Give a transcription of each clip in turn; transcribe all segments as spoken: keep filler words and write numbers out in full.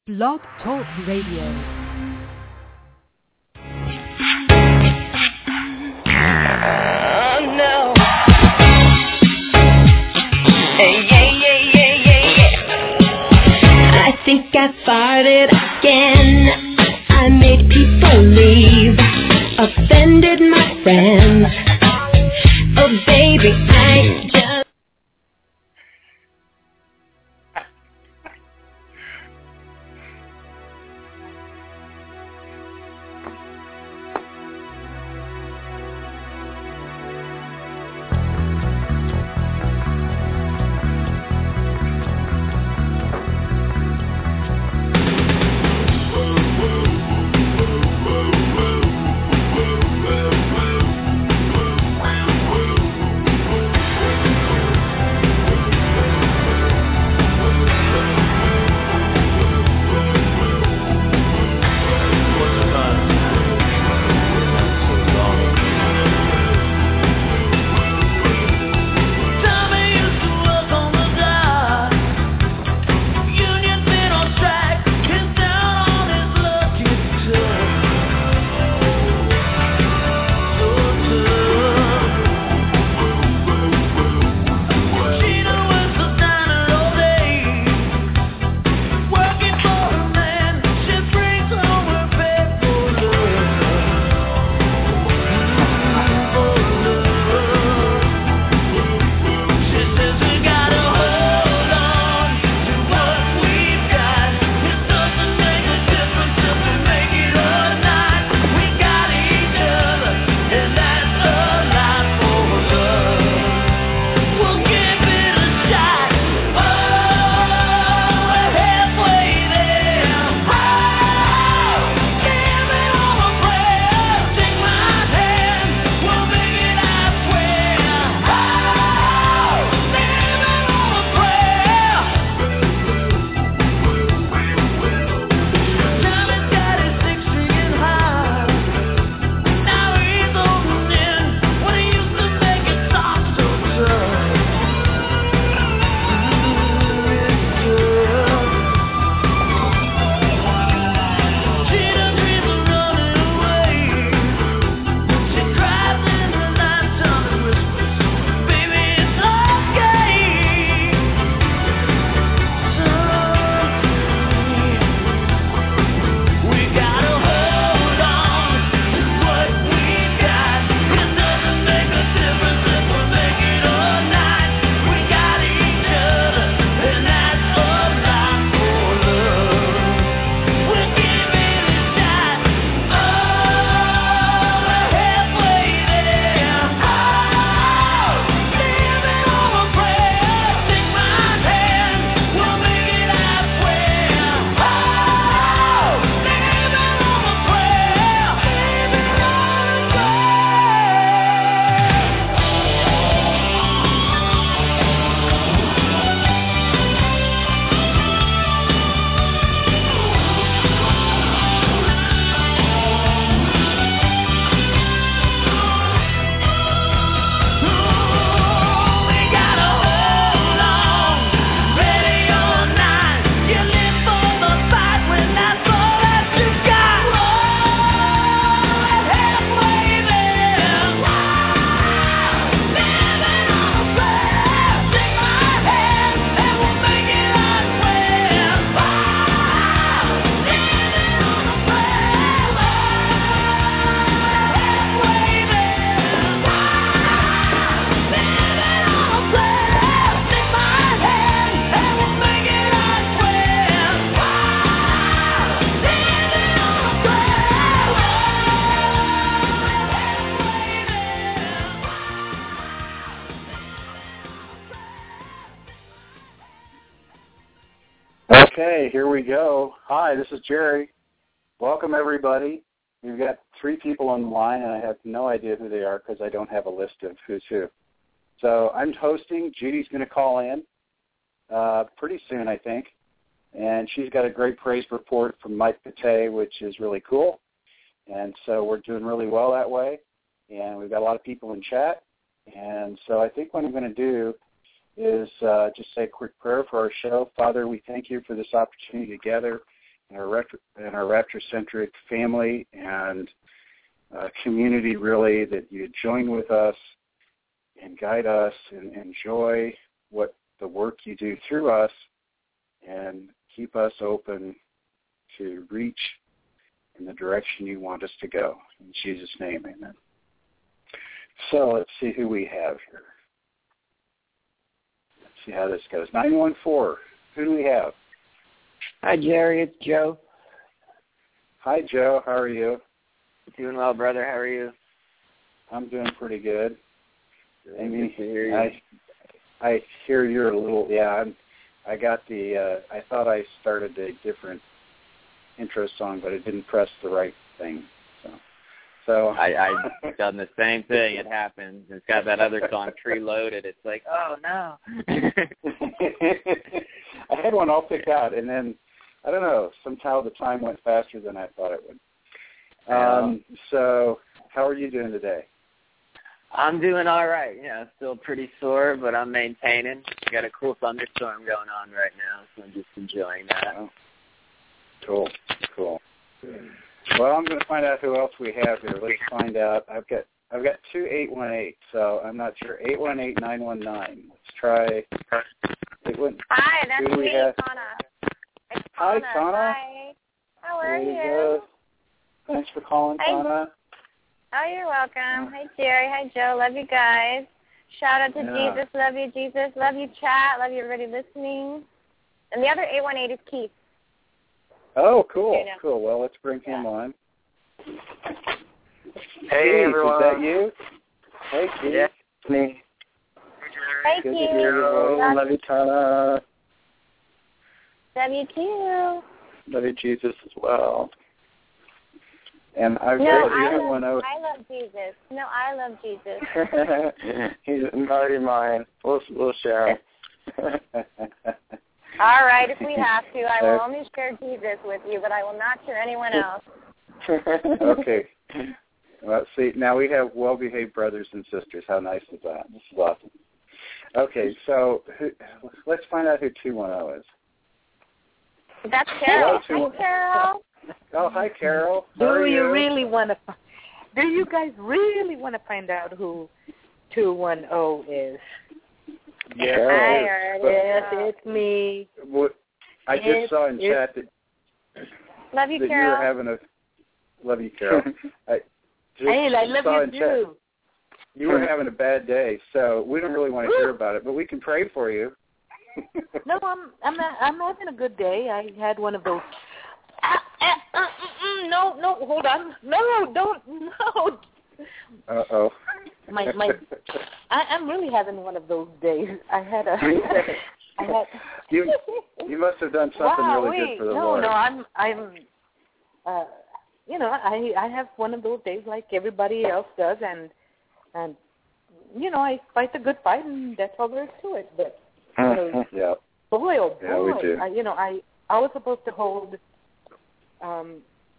Blog Talk Radio. I farted again. I made people leave, offended my friends. Oh baby, I just Okay, here we go. Hi, this is Jerry. Welcome, everybody. We've got three people on the line, and I have no idea who they are because I don't have a list of who's who. So I'm hosting. Judy's going to call in uh, pretty soon, I think, and she's got a great praise report from Mike Pate, which is really cool. And so we're doing really well that way, and we've got a lot of people in chat. And so I think what I'm going to do is uh, just say a quick prayer for our show. Father, we thank you for this opportunity to gather our Raptor, and our Raptor-centric family and uh, community, really, that you join with us and guide us and enjoy what the work you do through us and keep us open to reach in the direction you want us to go. In Jesus' name, amen. So let's see who we have here. Let's see how this goes. nine one four, who do we have? Hi, Jerry. It's Joe. Hi, Joe. How are you? Doing well, brother. How are you? I'm doing pretty good. Good Amy, to hear you. I, I hear you're a little, yeah, I'm, I got the, uh, I thought I started a different intro song, but it didn't press the right thing. So, so I, I've done the same thing. It happens. It's got that other song, Tree Loaded. It's like, oh, no. I had one all picked out, and then, I don't know, somehow the time went faster than I thought it would. Um, so how are you doing today? I'm doing all right. Yeah, still pretty sore, but I'm maintaining. Got a cool thunderstorm going on right now, so I'm just enjoying that. Oh. Cool, cool. Well, I'm going to find out who else we have here. Let's find out. I've got I've got two eight one eight, so I'm not sure. eight one eight, nine one nine. Let's try. Eight one, Hi, that's who do we me, have? Tana. It's Hi, Tana. Tana. Hi. How are There you? you go. Thanks for calling, Hi. Tana. Oh, you're welcome. Hi, Jerry. Hi, Joe. Love you guys. Shout out to Yeah. Jesus. Love you, Jesus. Love you, chat. Love you, everybody listening. And the other eight one eight is Keith. Oh, cool, You know. cool. Well, let's bring him Yeah. on. Hey, Keith, everyone. Is that you? Hey, Keith. Yeah, it's me. Hey, Good to Keith. hear your voice. Love, Love you, Tana. love you, too. Love you, Jesus, as well. And I've No, got I you love, one over. I love Jesus. No, I love Jesus. He's already mine. We'll, we'll share him. All right, if we have to, I will only share Jesus with you, but I will not share anyone else. Okay. Well, see, now we have well-behaved brothers and sisters. How nice is that? This is awesome. Okay, so who, let's find out who two one zero is. That's Carol. Hello, Hi, Carol. Oh, hi, Carol. How Do are you you? really want to? Do you guys really want to find out who two one zero is? Yes, Hi, it is. already. Yes, it's me. But what, I just It's- saw in it's- chat that, Love you, that you Carol. were having a. Love you, Carol. I just Hey, I love saw you in chat too. you were having a bad day, so we don't really want to hear about it, but we can pray for you. No, I'm I'm I'm having a good day. I had one of those. Ah, ah, uh, mm, mm, no, no, hold on. No, don't, no. Uh oh. My my, I, I'm really having one of those days. I had a. I had. you you must have done something wow, really wait, good for the no, Lord. No, I'm I'm. Uh, you know, I I have one of those days like everybody else does, and and you know, I fight the good fight, and that's all there is to it. But you know, Yeah. boy, oh boy, Yeah, we do. I, you know, I I was supposed to hold. Um,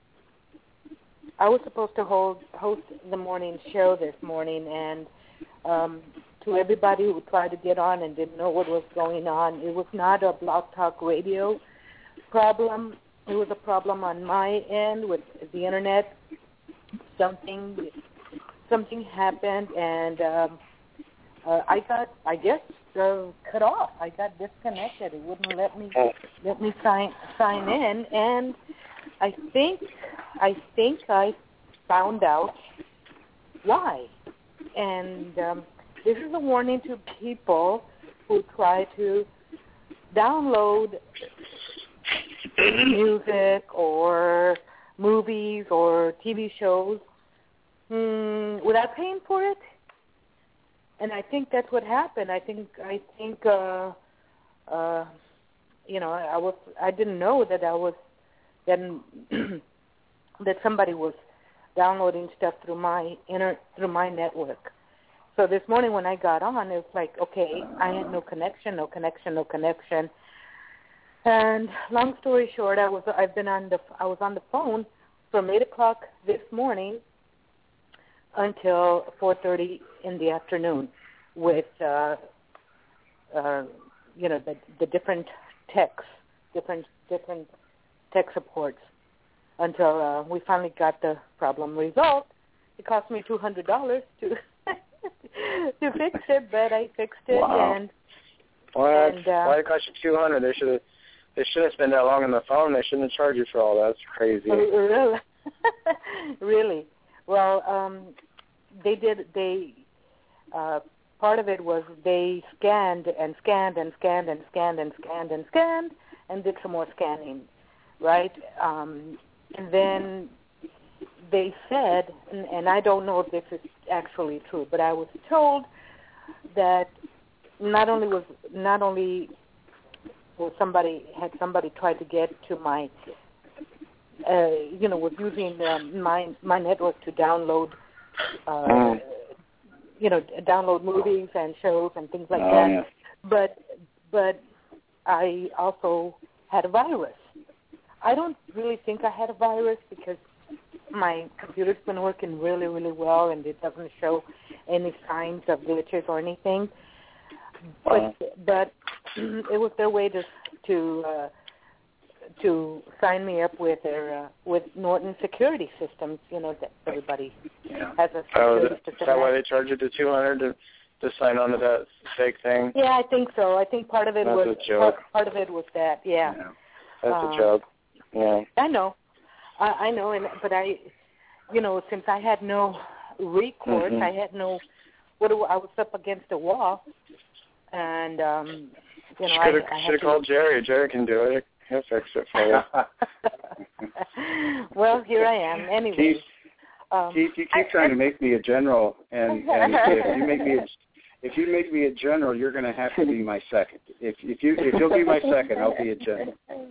I was supposed to hold host the morning show this morning, and um, to everybody who tried to get on and didn't know what was going on, it was not a Blog Talk Radio problem. It was a problem on my end with the internet. Something something happened, and um, uh, I got, I guess, uh, cut off. I got disconnected. It wouldn't let me let me sign sign in, and I think I think I found out why. And um, this is a warning to people who try to download music or movies or T V shows mm, without paying for it. And I think that's what happened. I think I think uh, uh, you know I was I didn't know that I was that that somebody was downloading stuff through my inter through my network. So this morning when I got on, it was like, okay, I had no connection, no connection, no connection. And long story short, I was I've been on the I was on the phone from eight o'clock this morning until four thirty in the afternoon with uh, uh, you know the the different techs, different different tech supports until uh, we finally got the problem resolved. It cost me two hundred dollars to to fix it, but I fixed it. Wow. And What? And, uh, Why did it cost you two hundred? They should have. They shouldn't spend that long on the phone. They shouldn't have charged you for all that. That's crazy. Really? Really? Well, um, they did. They uh, part of it was they scanned and scanned and scanned and scanned and scanned and scanned and did some more scanning, right? Um, and then they said, and, and I don't know if this is actually true, but I was told that not only was not only was somebody had somebody tried to get to my, uh, you know, was using um, my my network to download, uh, Mm. you know, download movies and shows and things like Oh, that. yeah. But but I also had a virus. I don't really think I had a virus because my computer's been working really, really well, and it doesn't show any signs of glitches or anything. Wow. But but it was their way to to uh, to sign me up with their uh, with Norton security systems. You know that everybody Yeah. has a Oh, security is system. that why they charged you the two hundred to to sign on to that fake thing? Yeah, I think so. I think part of it That's was a joke. part, part of it was that. Yeah, Yeah. That's Um, a joke. Yeah. I know, I, I know, and but I, you know, since I had no recourse, Mhm. I had no. What do I was up against a wall, and um, you know, I, Should I have had to. called Jerry. Jerry can do it. He'll fix it for you. Well, here I am. Anyway, Keith, um, Keith, you keep trying to make me a general, and, and if you make me a, if you make me a general, you're going to have to be my second. If if you if you'll be my second, I'll be a general.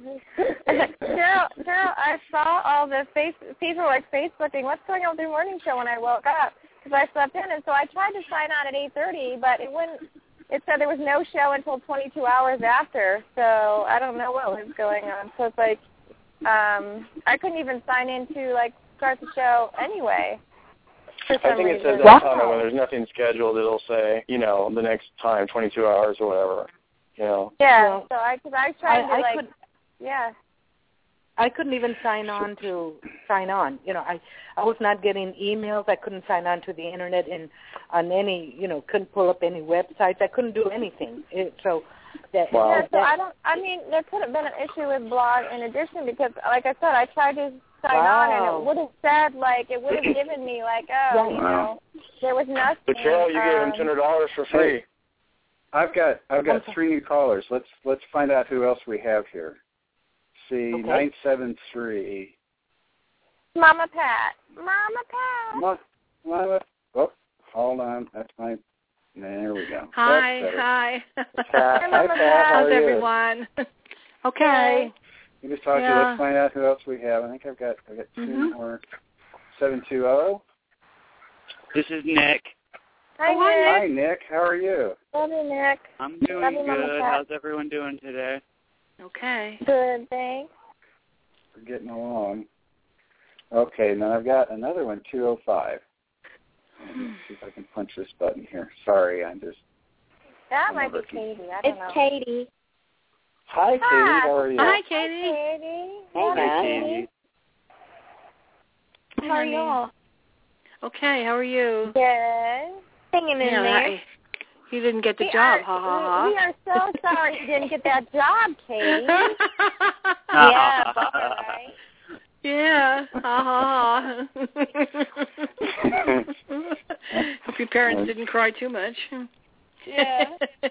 Cheryl, Cheryl, I saw all the face, people like Facebooking, what's going on with your morning show when I woke up? Because I slept in, and so I tried to sign on at eight thirty, but it wouldn't. It said there was no show until twenty-two hours after, so I don't know what was going on. So it's like um, I couldn't even sign in to, like, start the show anyway. For some I think it reason. says that on it when there's nothing scheduled. It'll say, you know, the next time, twenty-two hours or whatever. You know. Yeah, Well, so I, cause I was trying I, to, I like, could, yeah. I couldn't even sign on to sign on. You know, I I was not getting emails. I couldn't sign on to the internet and on any, you know, couldn't pull up any websites. I couldn't do anything. It, so that, Wow. Yeah, that, so I don't, I mean, there could have been an issue with Blog in addition because, like I said, I tried to sign Wow. on and it would have said, like, it would have given me, like, oh, Right. you know, there was nothing. But Carol, you gave him two hundred dollars for free. Hey, I've got I've got three new callers. Let's let's find out who else we have here. See, Okay. nine seven three. Mama Pat. Mama Pat. Mama, Mama. Oh, hold on. That's my. There we go. Hi, That's better. hi. Pat, Hi, hi, Mama Pat. Pat. How How's are you? everyone? Okay. You just talked to. Yeah. Let's find out who else we have. I think I've got I've got two Mhm. more. Seven two zero. This is Nick. Hi, Oh, hi, Nick. Hi, Nick. How are you? Love you, Nick. I'm Love doing you, Mama good. Pat. How's everyone doing today? Okay. Good, thanks. We're getting along. Okay, now I've got another one, two oh five. Let's see if I can punch this button here. Sorry, I'm just... That I'm might be looking. Katie. I don't know. It's Katie. Hi, Katie. Hi. How are you? Hi, Hi, Katie. Katie. Hey, Hi, guys. Katie. How are y'all? Okay, how are you? Good. Hanging in Yeah, there. I- you didn't get the We job, are, ha ha we, we are so sorry you didn't get that job, Katie. ha. Yeah, bummer, right? Yeah, ha ha ha. Hope your parents didn't cry too much. Yeah.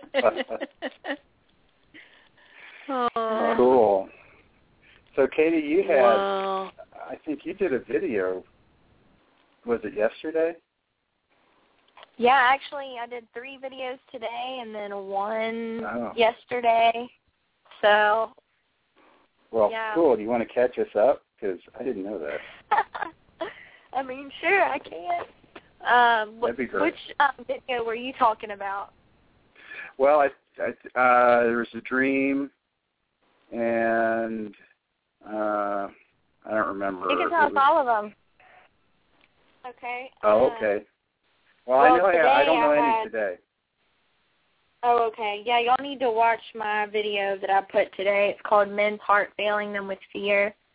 Oh. Cool. So, Katie, you had, Wow. I think you did a video, was it yesterday? Yeah, actually, I did three videos today and then one Oh. yesterday. So, Well, Yeah. cool. Do you want to catch us up? Because I didn't know that. I mean, sure, I can. Um, That'd be great. Which um, video were you talking about? Well, I, I, uh, there was a dream, and uh, I don't remember. You can It tell us was- all of them. Okay. Oh, uh, okay. Well, well, I know I, I today don't know I any had- today. Oh, okay. Yeah, y'all need to watch my video that I put today. It's called Men's Heart Failing Them with Fear.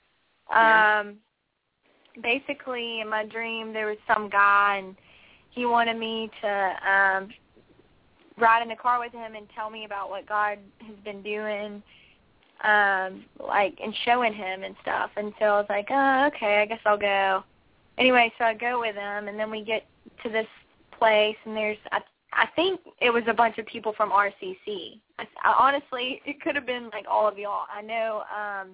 Um, basically, in my dream, there was some guy, and he wanted me to um, ride in the car with him and tell me about what God has been doing, um, like, and showing him and stuff. And so I was like, oh, okay, I guess I'll go. Anyway, so I go with him, and then we get to this place, and there's, I, I think it was a bunch of people from R C C. I, I, honestly, it could have been, like, all of y'all. I know, um,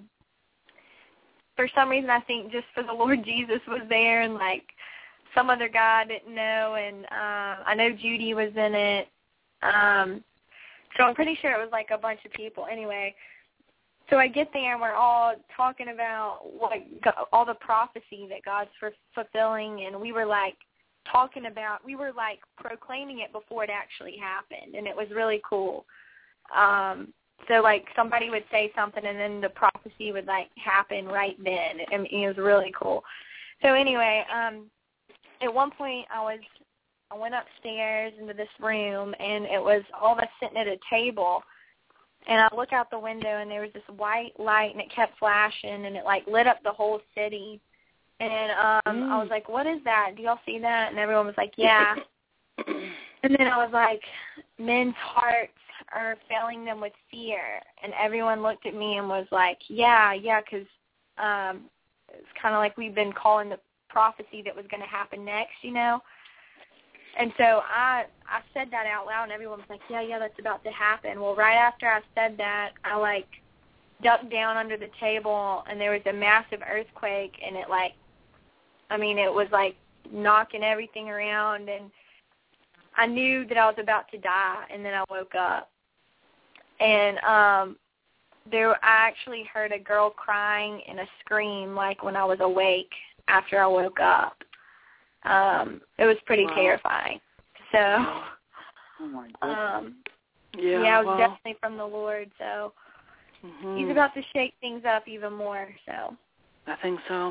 for some reason, I think just for the Lord Jesus was there, and, like, some other guy I didn't know, and uh, I know Judy was in it. Um, so I'm pretty sure it was, like, a bunch of people. Anyway, so I get there, and we're all talking about what all the prophecy that God's for fulfilling, and we were, like, talking about, we were, like, proclaiming it before it actually happened, and it was really cool. Um, so, like, somebody would say something, and then the prophecy would, like, happen right then, and it was really cool. So, anyway, um, at one point, I was, I went upstairs into this room, and it was all of us sitting at a table, and I look out the window, and there was this white light, and it kept flashing, and it, like, lit up the whole city. And um, mm. I was like, what is that? Do y'all see that? And everyone was like, yeah. And then I was like, men's hearts are filling them with fear. And everyone looked at me and was like, yeah, yeah, because um, it's kind of like we've been calling the prophecy that was going to happen next, you know. And so I I said that out loud, and everyone was like, yeah, yeah, that's about to happen. Well, right after I said that, I, like, ducked down under the table, and there was a massive earthquake, and it, like, I mean, it was, like, knocking everything around, and I knew that I was about to die, and then I woke up. And um, there, I actually heard a girl crying and a scream, like, when I was awake after I woke up. Um, it was pretty wow. terrifying. So, oh my um, yeah, yeah, it was wow. definitely from the Lord, so mm-hmm. he's about to shake things up even more, so. I think so.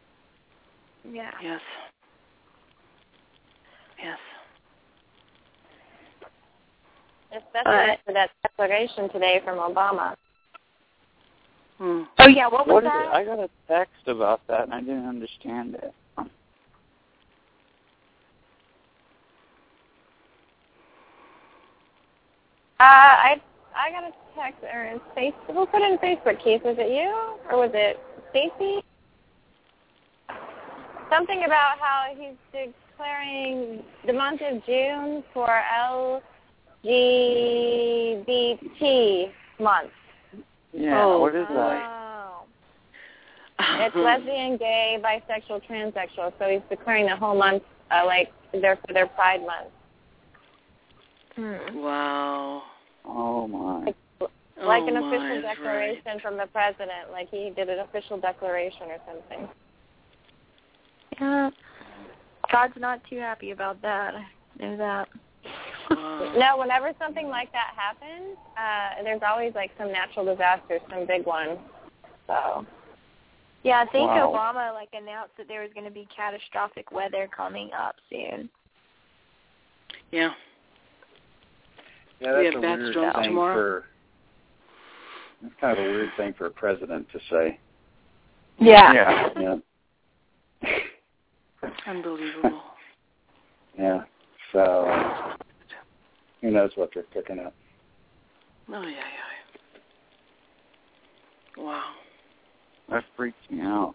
Yeah. Yes. Yes. Especially for that declaration today from Obama. Hmm. Oh, yeah, what was what that? Is it? I got a text about that, and I didn't understand it. Uh, I I got a text or in Facebook. Who put it in Facebook, Keith? Was it you or was it Stacy? Something about how he's declaring the month of June for L G B T month. Yeah, oh. what is that? Oh. It's lesbian, gay, bisexual, transsexual. So he's declaring the whole month uh, like they're for their Pride Month. Hmm. Wow. Oh, my. Like, like oh an my, official declaration right. from the president. Like he did an official declaration or something. Yeah. God's not too happy about that. I know that. Wow. No, whenever something like that happens, uh, there's always like some natural disaster, some big one. So. Yeah, I think Wow. Obama like announced that there was going to be catastrophic weather coming up soon. Yeah. Yeah, We that's have a bad weird storms thing tomorrow. for. That's kind of a weird thing for a president to say. Yeah. Yeah. Yeah. Unbelievable. Yeah. So who knows what they're cooking up? Oh yeah, yeah. Wow. That freaks me out.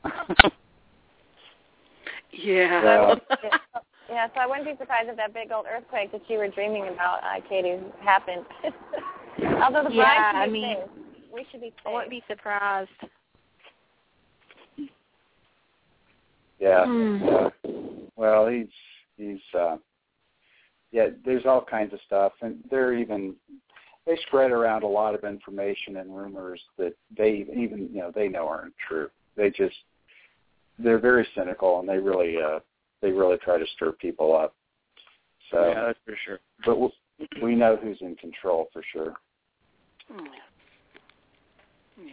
Yeah. So, Yeah, so I wouldn't be surprised if that big old earthquake that you were dreaming about, uh, Katie, happened. Although the bride Yeah, should I be mean, safe. We should be safe. I wouldn't be surprised. yeah. Hmm. yeah. Well, he's he's uh, yeah. There's all kinds of stuff, and they're even they spread around a lot of information and rumors that they even you know they know aren't true. They just they're very cynical, and they really uh, they really try to stir people up. So yeah, that's for sure. But we, we know who's in control for sure. Oh, yeah.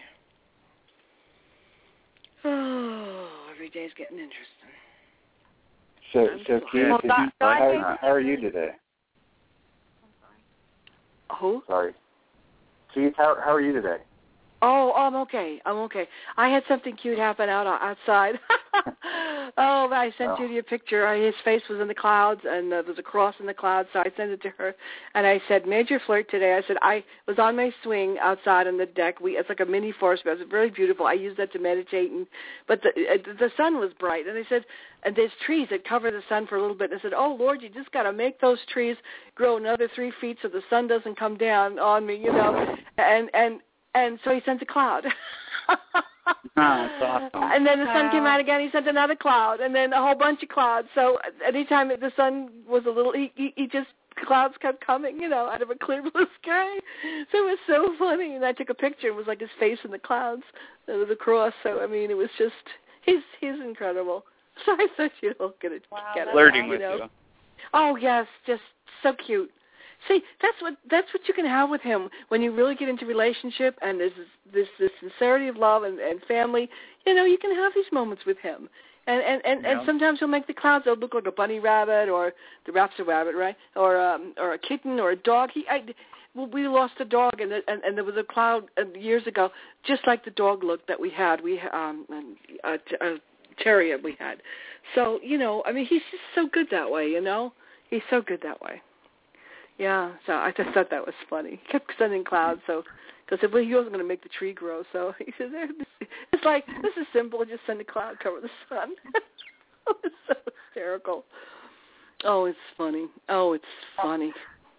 Yeah. Oh, every day's getting interesting. So, I'm so sorry. Keith, Well, did God- you, God how, gave how are you today? Who? Sorry. Keith, how how are you today? Oh, I'm okay. I'm okay. I had something cute happen out outside. oh, I sent oh. you the picture. I, his face was in the clouds, and uh, there was a cross in the clouds, so I sent it to her. And I said, major flirt today. I said, I was on my swing outside on the deck. We It's like a mini forest. It was really beautiful. I used that to meditate, and but the, uh, the sun was bright. And I said, and there's trees that cover the sun for a little bit. And I said, oh, Lord, you just got to make those trees grow another three feet so the sun doesn't come down on me, you know. And, and, And so he sent a cloud. oh, that's awesome. And then the sun Wow. came out again. He sent another cloud, and then a whole bunch of clouds. So anytime the sun was a little, he, he, he just, clouds kept coming, you know, out of a clear blue sky. So it was so funny. And I took a picture. It was like his face in the clouds with a cross. So, I mean, it was just, he's he's incredible. So I thought you'd all get it. Wow, get it Flirting you with know. you. Oh, yes, just so cute. See, that's what that's what you can have with him when you really get into relationship and there's this this sincerity of love and, and family. You know, you can have these moments with him, and and and, Yeah. and sometimes he'll make the clouds. They'll look like a bunny rabbit, or the rap's a rabbit, right? Or um, or a kitten, or a dog. He, I, we lost a dog, and and, and there was a cloud uh, years ago, just like the dog look that we had. We um a, a terrier we had. So you know, I mean, he's just so good that way. You know, he's so good that way. Yeah, so I just thought that was funny. He kept sending clouds, so because well, he wasn't going to make the tree grow, so he said, "It's like this is simple. Just send a cloud cover the sun." It was so hysterical. Oh, it's funny. Oh, it's funny.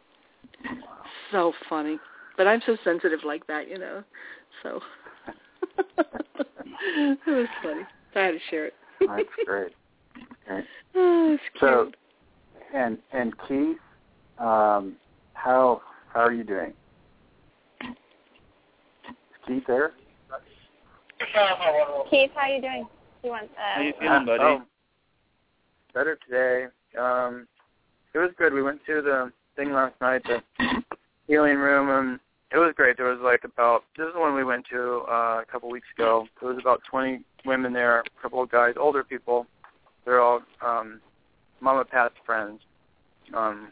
So funny. But I'm so sensitive like that, you know. So it was funny. So I had to share it. That's great. Okay. Oh, it's cute. So, and and Keith. Um, how how are you doing? Is Keith there? Keith, how are you doing? You want? Uh, How you feeling, buddy? Oh, better today. Um, it was good. We went to the thing last night, the healing room, and it was great. There was like about, this is the one we went to uh, a couple weeks ago. There was about twenty women there, a couple of guys, older people. They're all um, Mama Pat's friends. Um,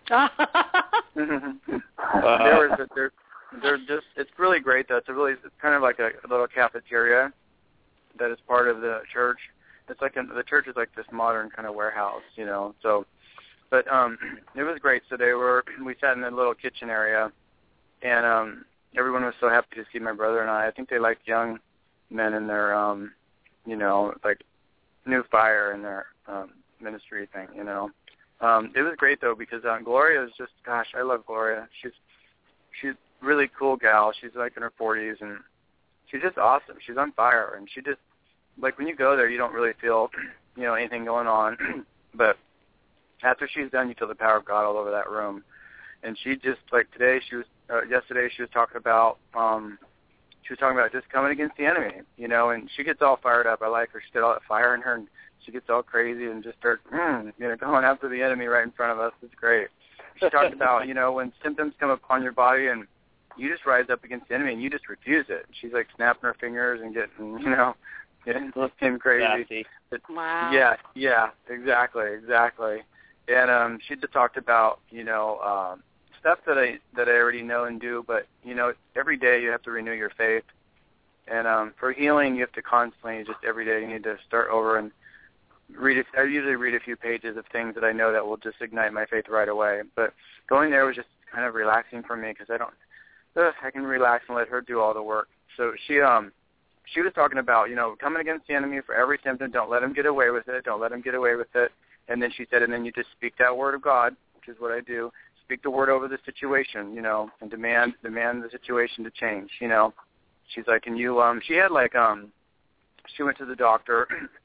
there was a, they're, they're just, it's really great though. It's a really, it's kind of like a, a little cafeteria that is part of the church. It's like, a, the church is like this modern kind of warehouse, you know, so, but um, it was great. So they were, we sat in the little kitchen area, and um, everyone was so happy to see my brother and I. I think they liked young men in their, um, you know, like new fire in their um, ministry thing, you know. Um, it was great though because uh, Gloria is just, gosh, I love Gloria. She's she's a really cool gal. She's like in her forties and she's just awesome. She's on fire, and she just, like when you go there, you don't really feel, you know, anything going on, but after she's done, you feel the power of God all over that room. And she just, like today, she was, uh, yesterday she was talking about, um, she was talking about just coming against the enemy, you know, and she gets all fired up. I like her. She's got all that fire in her, and she gets all crazy and just starts, mm, you know, going after the enemy right in front of us. It's great. She talked about, you know, when symptoms come upon your body and you just rise up against the enemy and you just refuse it. She's like snapping her fingers and getting, you know, getting, getting crazy. But, wow. Yeah, yeah, exactly, exactly. And um, she just talked about, you know, um, stuff that I that I already know and do, but, you know, every day you have to renew your faith. And um, for healing, you have to constantly, just every day, you need to start over and read. A, I usually read a few pages of things that I know that will just ignite my faith right away. But going there was just kind of relaxing for me because I don't, ugh, I can relax and let her do all the work. So she um she was talking about, you know, coming against the enemy for every symptom. Don't let him get away with it. Don't let him get away with it. And then she said, and then you just speak that word of God, which is what I do. Speak the word over the situation, you know, and demand demand the situation to change, you know. She's like, and you, um, she had like, um, she went to the doctor,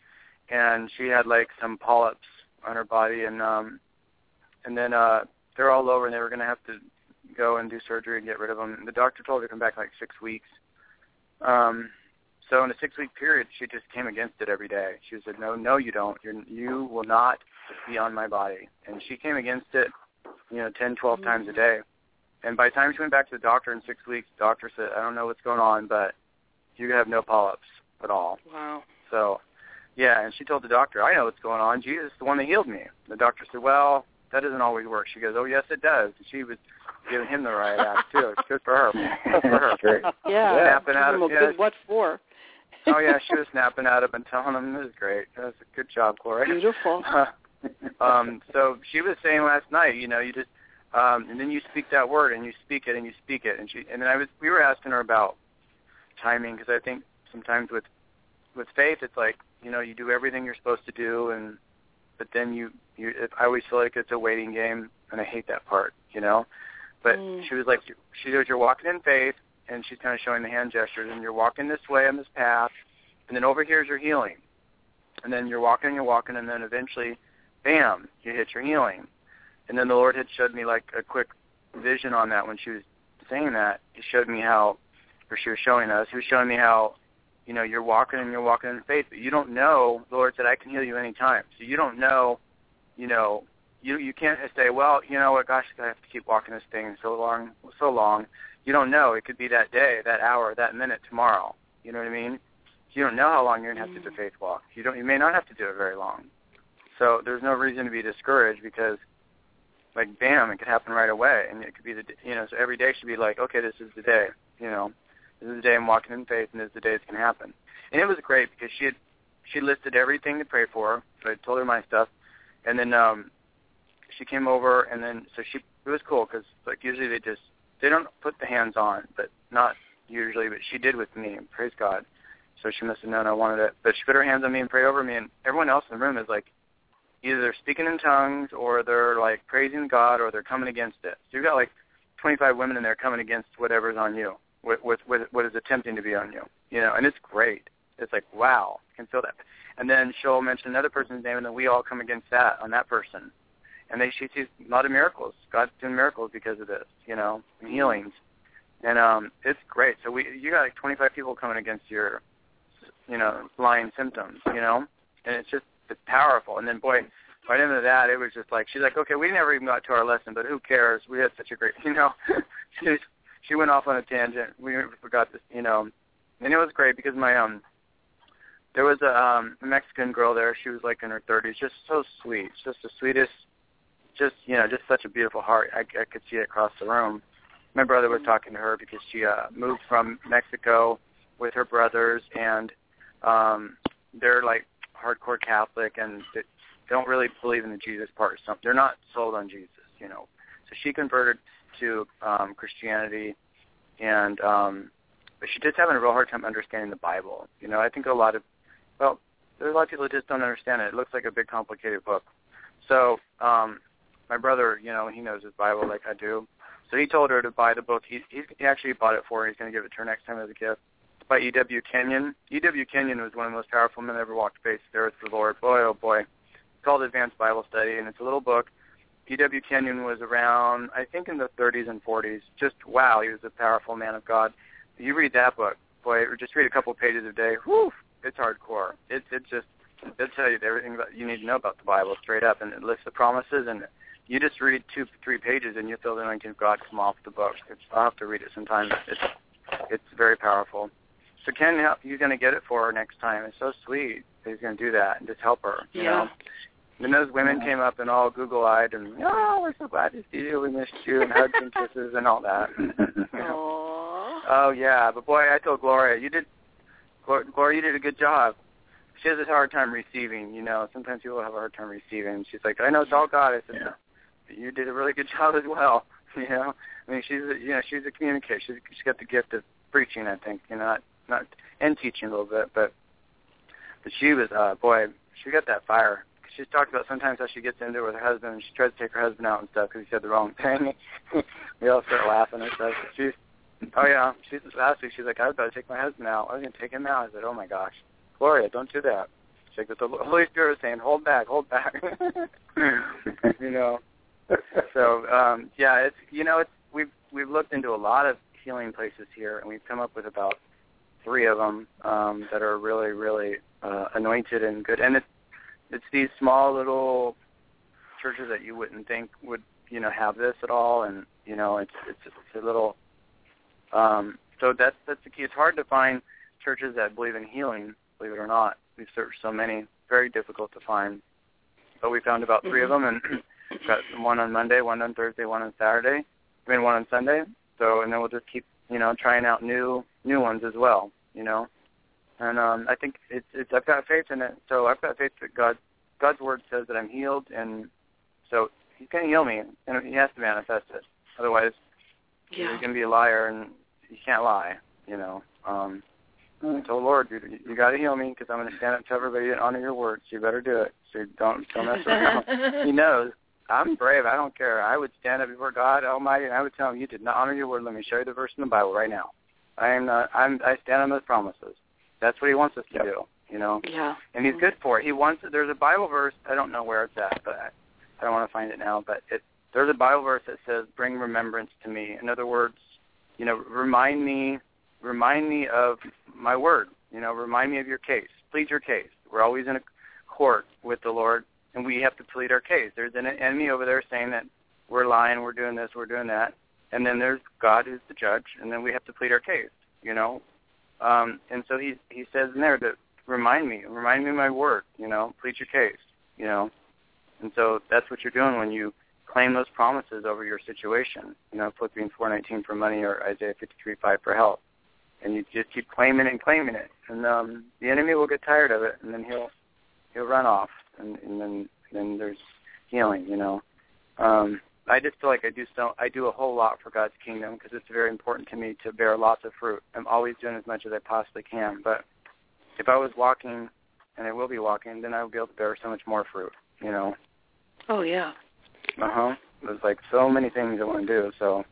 and she had like some polyps on her body, and um, and then uh, they're all over, and they were going to have to go and do surgery and get rid of them. And the doctor told her to come back in like six weeks. Um, so in a six-week period, she just came against it every day. She said, no, no, you don't. You're, you will not be on my body. And she came against it, you know, ten, twelve mm-hmm. times a day. And by the time she went back to the doctor in six weeks, the doctor said, I don't know what's going on, but you have no polyps at all. Wow. So, yeah, and she told the doctor, I know what's going on. Jesus is the one that healed me. The doctor said, well, that doesn't always work. She goes, oh, yes, it does. And she was giving him the right attitude. Good for her. Good for her. Great. Yeah. Snapping at him. Well, Yeah. good, what for? Oh, yeah, she was snapping at him and telling him, this is great. That was a good job, Gloria. Beautiful. um, so she was saying last night, you know, you just, um, and then you speak that word, and you speak it, and you speak it. And she, and then I was, we were asking her about timing, because I think sometimes with, with faith, it's like, you know, you do everything you're supposed to do, and but then you, you it, I always feel like it's a waiting game, and I hate that part, you know. But mm. she was like, she goes, you're walking in faith, and she's kind of showing the hand gestures, and you're walking this way on this path, and then over here is your healing. And then you're walking and you're walking, and then eventually, bam, you hit your healing. And then the Lord had showed me like a quick vision on that when she was saying that. He showed me how, or she was showing us, he was showing me how, you know, you're walking and you're walking in faith, but you don't know, the Lord said, I can heal you anytime. So you don't know, you know, you you can't just say, well, you know what, gosh, I have to keep walking this thing so long, so long. You don't know. It could be that day, that hour, that minute, tomorrow. You know what I mean? You don't know how long you're going to have to do the faith walk. You don't. You may not have to do it very long. So there's no reason to be discouraged because, like, bam, it could happen right away. And it could be the, you know, so every day should be like, okay, this is the day, you know. This is the day I'm walking in faith, and this is the day it's going to happen. And it was great because she had she listed everything to pray for. So I told her my stuff, and then um, she came over, and then so she it was cool because like usually they just they don't put the hands on, but not usually, but she did with me. Praise God. So she must have known I wanted it, but she put her hands on me and prayed over me, and everyone else in the room is like either they're speaking in tongues or they're like praising God or they're coming against it. So you've got like twenty-five women in there coming against whatever's on you. With, with, with what is attempting to be on you, you know, and it's great. It's like, wow, I can feel that. And then she'll mention another person's name, and then we all come against that on that person. And they she sees a lot of miracles. God's doing miracles because of this, you know, and healings. And um, it's great. So we you got like twenty-five people coming against your, you know, lying symptoms, you know, and it's just it's powerful. And then, boy, right into that, it was just like, she's like, okay, we never even got to our lesson, but who cares? We had such a great, you know, she's, She went off on a tangent. We forgot this, you know, and it was great because my um, there was a, um, a Mexican girl there. She was like in her thirties, just so sweet, just the sweetest, just you know, just such a beautiful heart. I, I could see it across the room. My brother was talking to her because she uh, moved from Mexico with her brothers, and um, they're like hardcore Catholic, and they don't really believe in the Jesus part. So they're not sold on Jesus, you know. So she converted to um, Christianity, and um, but she just having a real hard time understanding the Bible. You know, I think a lot of, well, there's a lot of people who just don't understand it. It looks like a big, complicated book. So um, my brother, you know, he knows his Bible like I do. So he told her to buy the book. He, he, he actually bought it for her. He's going to give it to her next time as a gift. It's by E W Kenyon. E W Kenyon was one of the most powerful men that ever walked the face of the earth for the Lord. Boy, oh boy. It's called Advanced Bible Study, and it's a little book. E W Kenyon was around, I think, in the thirties and forties. Just, wow, he was a powerful man of God. You read that book, boy, or just read a couple pages a day, whew, it's hardcore. It's it just, it'll tell you everything about, you need to know about the Bible straight up, and it lists the promises, and you just read two, three pages, and you feel the anointing of God come off the book. It's, I'll have to read it sometime. It's, it's very powerful. So Ken, he's going to get it for her next time. It's so sweet that he's going to do that and just help her, you yeah. know. And those women came up and all Google-eyed and, oh, we're so glad to see you. We missed you, and hugs and kisses and all that. You know? Oh, yeah. But, boy, I told Gloria, you did, Gloria, you did a good job. She has a hard time receiving, you know. Sometimes people have a hard time receiving. She's like, I know it's all God. I said, yeah. But you did a really good job as well, you know. I mean, she's a, you know, she's a communicator. She's, she's got the gift of preaching, I think, you know, not, not and teaching a little bit. But, but she was, uh, boy, she got that fire. She's talked about sometimes how she gets into it with her husband, and she tries to take her husband out and stuff because he said the wrong thing. We all start laughing and stuff. She's, oh yeah, she's last week she's like, I was about to take my husband out. I was going to take him out. I said, oh my gosh, Gloria, don't do that. She's like, but the Holy Spirit was saying, hold back, hold back. You know. So um, yeah, it's you know, it's we've we've looked into a lot of healing places here, and we've come up with about three of them um, that are really, really uh, anointed and good, and it's. It's these small little churches that you wouldn't think would, you know, have this at all, and you know, it's it's, it's a little. Um, so that's that's the key. It's hard to find churches that believe in healing. Believe it or not, we've searched so many. Very difficult to find, but we found about three mm-hmm. of them, and got one on Monday, one on Thursday, one on Saturday, I mean one on Sunday. So, and then we'll just keep, you know, trying out new new ones as well, you know. And um, I think it's, it's I've got faith in it. So I've got faith that God, God's word says that I'm healed, and so He's going to heal me, and He has to manifest it. Otherwise, yeah. He's going to be a liar, and He can't lie, you know. Um, so Lord, you, you got to heal me because I'm going to stand up to everybody and honor Your word. So you better do it. So don't don't mess around. He knows. I'm brave. I don't care. I would stand up before God Almighty, and I would tell Him, you did not honor Your word. Let me show you the verse in the Bible right now. I am not. I'm. I stand on those promises. That's what He wants us to yep. do. You know. Yeah. And He's good for it. He wants it. There's a Bible verse. I don't know where it's at, but I, I don't want to find it now. But it, there's a Bible verse that says, "Bring remembrance to me." In other words, you know, remind me, remind me of my word. You know, remind me of Your case. Plead Your case. We're always in a court with the Lord, and we have to plead our case. There's an enemy over there saying that we're lying, we're doing this, we're doing that, and then there's God who's the judge, and then we have to plead our case, you know. Um, and so he he says in there that remind me, remind me of my word, you know, plead your case, you know. And so that's what you're doing when you claim those promises over your situation, you know, Philippians four nineteen for money or Isaiah fifty-three five for health. And you just keep claiming it and claiming it, and um, the enemy will get tired of it, and then he'll he'll run off. And, and then then there's healing, you know. Um, I just feel like I do so. I do a whole lot for God's kingdom because it's very important to me to bear lots of fruit. I'm always doing as much as I possibly can. But if I was walking, and I will be walking, then I will be able to bear so much more fruit, you know. Oh, yeah. Uh-huh. There's like so many things I want to do. So,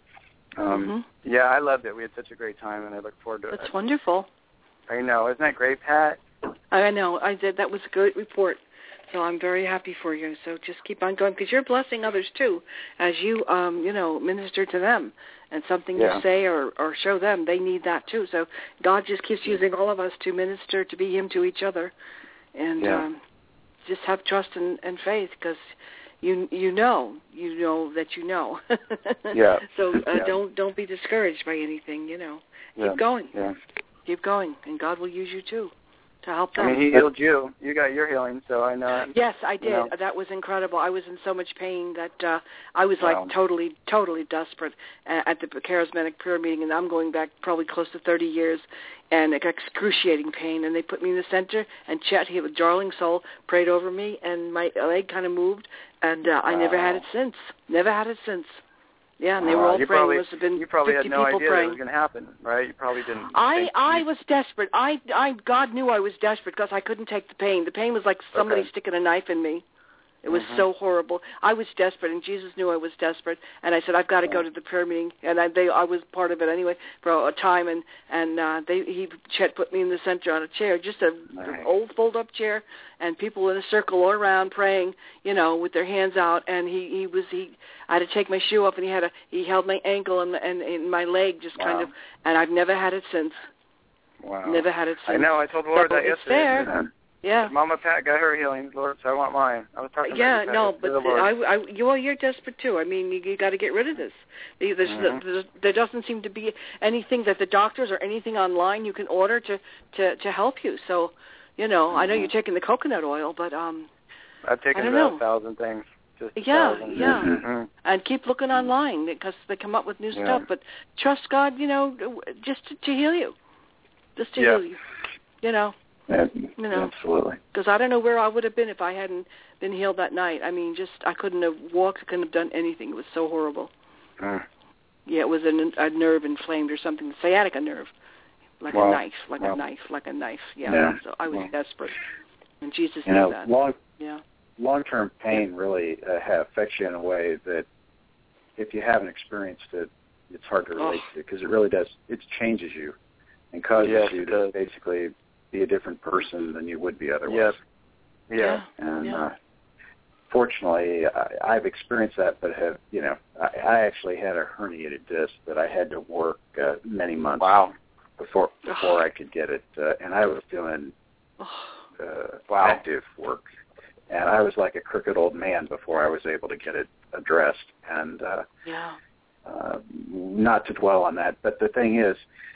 um, mm-hmm. yeah, I loved it. We had such a great time, and I look forward to That's it. That's wonderful. I know. Isn't that great, Pat? I know. I did. That was a great report. So I'm very happy for you. So just keep on going because you're blessing others too, as you, um, you know, minister to them. And something yeah. you say or, or show them, they need that too. So God just keeps using all of us to minister, to be Him to each other, and yeah. um, just have trust and, and faith because you you know you know that you know. yeah. So uh, yeah. don't don't be discouraged by anything. You know, keep yeah. going. Yeah. Keep going, and God will use you too. To help them. I mean, He healed you. You got your healing, so I know. Yes, I did. You know. That was incredible. I was in so much pain that uh, I was wow. like totally, totally desperate at the charismatic prayer meeting, and I'm going back probably close to thirty years, and excruciating pain. And they put me in the center, and Chet, he was a darling soul, prayed over me, and my leg kind of moved, and uh, I wow. never had it since. Never had it since. Yeah, and they were uh, all you praying. Probably, Must have been you probably fifty had no people idea praying. it was going to happen, right? You probably didn't. I I was desperate. I I God knew I was desperate because I couldn't take the pain. The pain was like somebody okay. sticking a knife in me. It was mm-hmm. so horrible. I was desperate, and Jesus knew I was desperate. And I said, I've got to go to the prayer meeting. And I, they, I was part of it anyway for a time. And and uh, they, he Chet put me in the center on a chair, just a nice. old fold-up chair, and people in a circle all around praying, you know, with their hands out. And he, he was he. I had to take my shoe off, and he had a he held my ankle and and, and my leg just wow. kind of. And I've never had it since. Wow. Never had it since. I know. I told the Lord so that it's yesterday. There. Yeah. Mama Pat got her healing, Lord, so I want mine. I was talking yeah, about no, but the the, I, I, you, well, you're desperate too. I mean, you, you got to get rid of this. There's, mm-hmm. there's, there doesn't seem to be anything that the doctors or anything online you can order to, to, to help you. So, you know, mm-hmm. I know you're taking the coconut oil, but um, I've taken I don't about know. a thousand things. Just yeah, thousand. yeah, mm-hmm. and keep looking online because they come up with new yeah. stuff. But trust God, you know, just to, to heal you, just to yeah. heal you, you know. Yeah, you know, absolutely. Because I don't know where I would have been if I hadn't been healed that night. I mean, just I couldn't have walked, I couldn't have done anything. It was so horrible. Mm. Yeah, it was a, a nerve inflamed or something, the sciatica nerve, like wow. a knife, like wow. a knife, like a knife. Yeah. yeah. So I was well, desperate, and Jesus you knew know, that. Long, yeah. Long-term pain really uh, affects you in a way that if you haven't experienced it, it's hard to relate oh. to because it really does. It changes you and causes yes, you to basically be a different person than you would be otherwise. Yes. Yeah. yeah. And yeah. uh, fortunately, I, I've experienced that, but have you know, I, I actually had a herniated disc that I had to work uh, many months wow. before before I could get it, uh, and I was doing uh, wow. active work, and I was like a crooked old man before I was able to get it addressed. And uh, yeah. uh, not to dwell on that, but the thing is,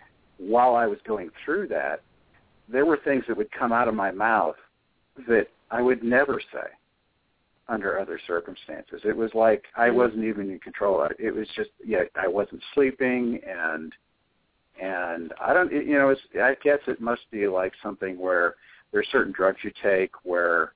while I was going through that, there were things that would come out of my mouth that I would never say. under other circumstances. It was like I wasn't even in control. It was just, yeah, I wasn't sleeping, and and I don't, you know, it's, I guess it must be like something where there's certain drugs you take where,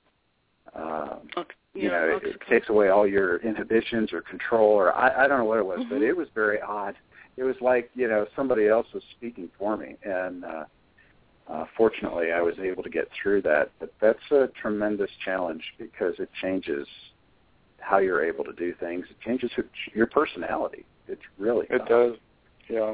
um, okay. yeah, you know, okay. it, it takes away all your inhibitions or control, or I, I don't know what it was, mm-hmm. but it was very odd. It was like, you know, somebody else was speaking for me, and uh, uh, fortunately I was able to get through that. But that's a tremendous challenge because it changes how you're able to do things. It changes your personality. It's really tough. It does, yeah.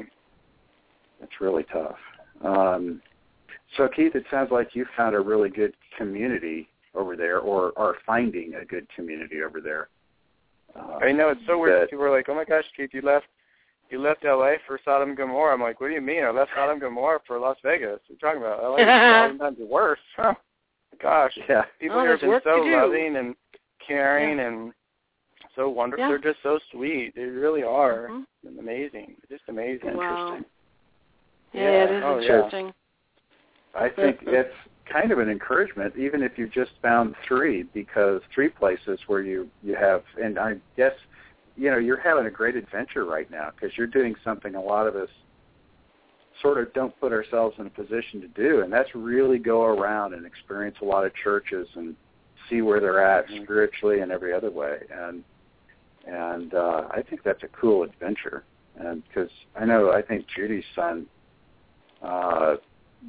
It's really tough. Um, so, Keith, it sounds like you found a really good community over there, or are finding a good community over there. Uh, I know, it's so weird. that, People are like, oh, my gosh, Keith, you left you left L A for Sodom and Gomorrah. I'm like, what do you mean? I left Sodom and Gomorrah for Las Vegas. What are you talking about? L A is a thousand times worse. Huh. Gosh. Yeah. People oh, here have been so do. loving and caring yeah. and so wonderful. Yeah. They're just so sweet. They really are. Mm-hmm. Amazing. Just amazing. Wow. Interesting. Yeah, yeah, it is oh, interesting. Yeah. I think it's kind of an encouragement, even if you just found three, because three places where you, you have, and I guess, you know, you're having a great adventure right now because you're doing something a lot of us sort of don't put ourselves in a position to do, and that's really go around and experience a lot of churches and see where they're at mm-hmm. spiritually and every other way. And and uh, I think that's a cool adventure. And because I know, I think Judy's son uh,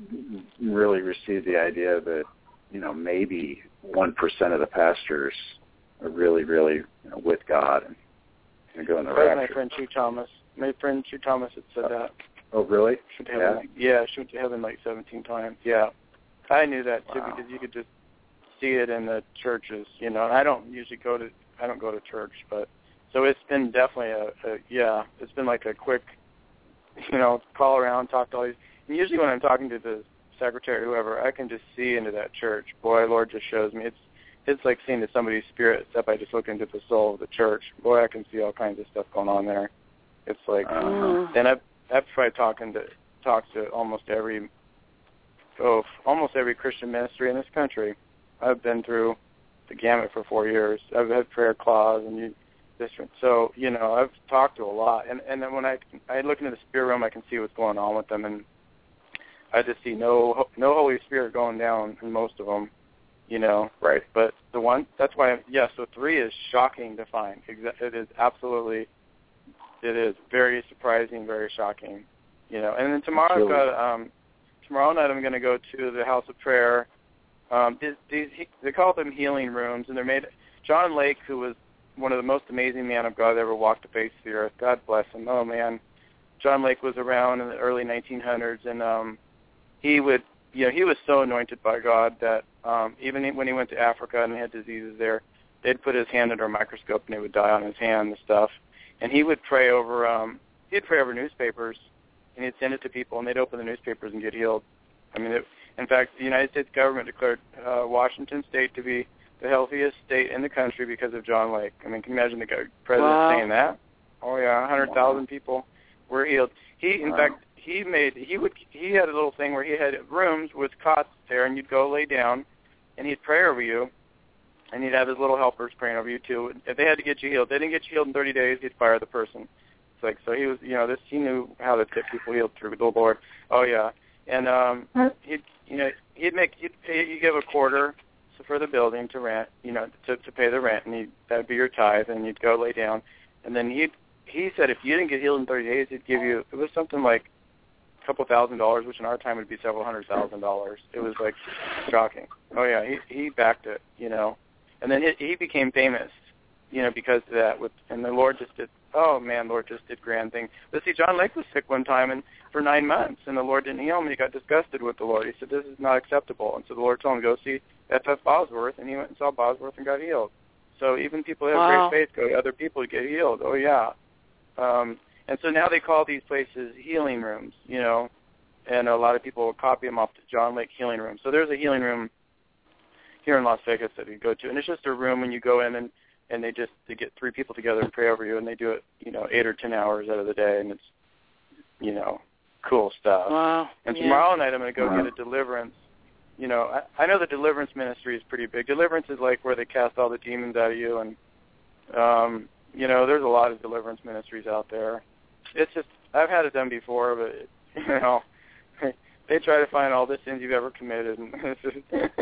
really received the idea that, you know, maybe one percent of the pastors are really, really, you know, with God and going to go in the rapture. My friend Sue Thomas. My friend Sue Thomas had said that. Oh, really? She went to heaven, yeah. yeah, she went to heaven like seventeen times. Yeah. I knew that, too, wow. because you could just see it in the churches, you know. And I don't usually go to, I don't go to church, but, so it's been definitely a, a yeah, it's been like a quick, you know, call around, talk to all these. And usually when I'm talking to the secretary or whoever, I can just see into that church. Boy, Lord just shows me. It's it's like seeing to somebody's spirit, except by just looking into the soul of the church. Boy, I can see all kinds of stuff going on there. It's like, uh-huh. and I've, I've tried talking to, talk to almost every, oh, almost every Christian ministry in this country. I've been through the gamut for four years. I've had prayer clause and you, different. So, you know, I've talked to a lot. And, and then when I, I look into the spirit realm, I can see what's going on with them. And I just see no no Holy Spirit going down in most of them, you know. Right. But the one, that's why, I'm, yeah, so three is shocking to find. It is absolutely, it is very surprising, very shocking, you know. And then tomorrow I've got, um, tomorrow night I'm going to go to the House of Prayer. Um, these, these, they call them healing rooms, and they're made, John Lake, who was one of the most amazing men of God that ever walked the face of the earth, God bless him, oh man, John Lake was around in the early nineteen hundreds, and um, he would, you know, he was so anointed by God that um, even when he went to Africa and he had diseases there, they'd put his hand under a microscope and he would die on his hand and stuff. And he would pray over, um, he'd pray over newspapers, and he'd send it to people, and they'd open the newspapers and get healed. I mean, it, in fact, the United States government declared uh, Washington State to be the healthiest state in the country because of John Lake. I mean, can you imagine the president wow. saying that? Oh yeah, one hundred thousand wow. people were healed. He, in wow. fact, he made he would he had a little thing where he had rooms with cots there, and you'd go lay down, and he'd pray over you, and he'd have his little helpers praying over you too. If they had to get you healed, they didn't get you healed in thirty days, he'd fire the person. It's like, so he was, you know, this he knew how to get people healed through the Lord. Oh yeah, and um, he'd you know he'd make he'd pay you give a quarter for the building to rent, you know, to to pay the rent, and he that'd be your tithe, and you'd go lay down, and then he he said if you didn't get healed in thirty days, he'd give you, it was something like a couple thousand dollars, which in our time would be several hundred thousand dollars. It was like shocking. Oh yeah, he he backed it, you know, and then he, he became famous, you know, because of that. With and the Lord just did. Oh man, Lord just did grand things. But see, John Lake was sick one time and for nine months, and the Lord didn't heal him. He got disgusted with the Lord. He said, "This is not acceptable." And so the Lord told him, "Go see F F Bosworth," and he went and saw Bosworth and got healed. So even people who have wow. great faith go to other people to get healed. Oh yeah. Um, and so now they call these places healing rooms, you know, and a lot of people will copy them off the John Lake healing room. So there's a healing room here in Las Vegas that you go to, and it's just a room when you go in and and they just they get three people together and pray over you, and they do it, you know, eight or ten hours out of the day, and it's, you know, cool stuff. Wow. And yeah. tomorrow night I'm going to go wow. get a deliverance you know, I, I know the deliverance ministry is pretty big. Deliverance is like where they cast all the demons out of you, and um, you know, there's a lot of deliverance ministries out there. It's just I've had it done before, but you know, they try to find all the sins you've ever committed, and it's just,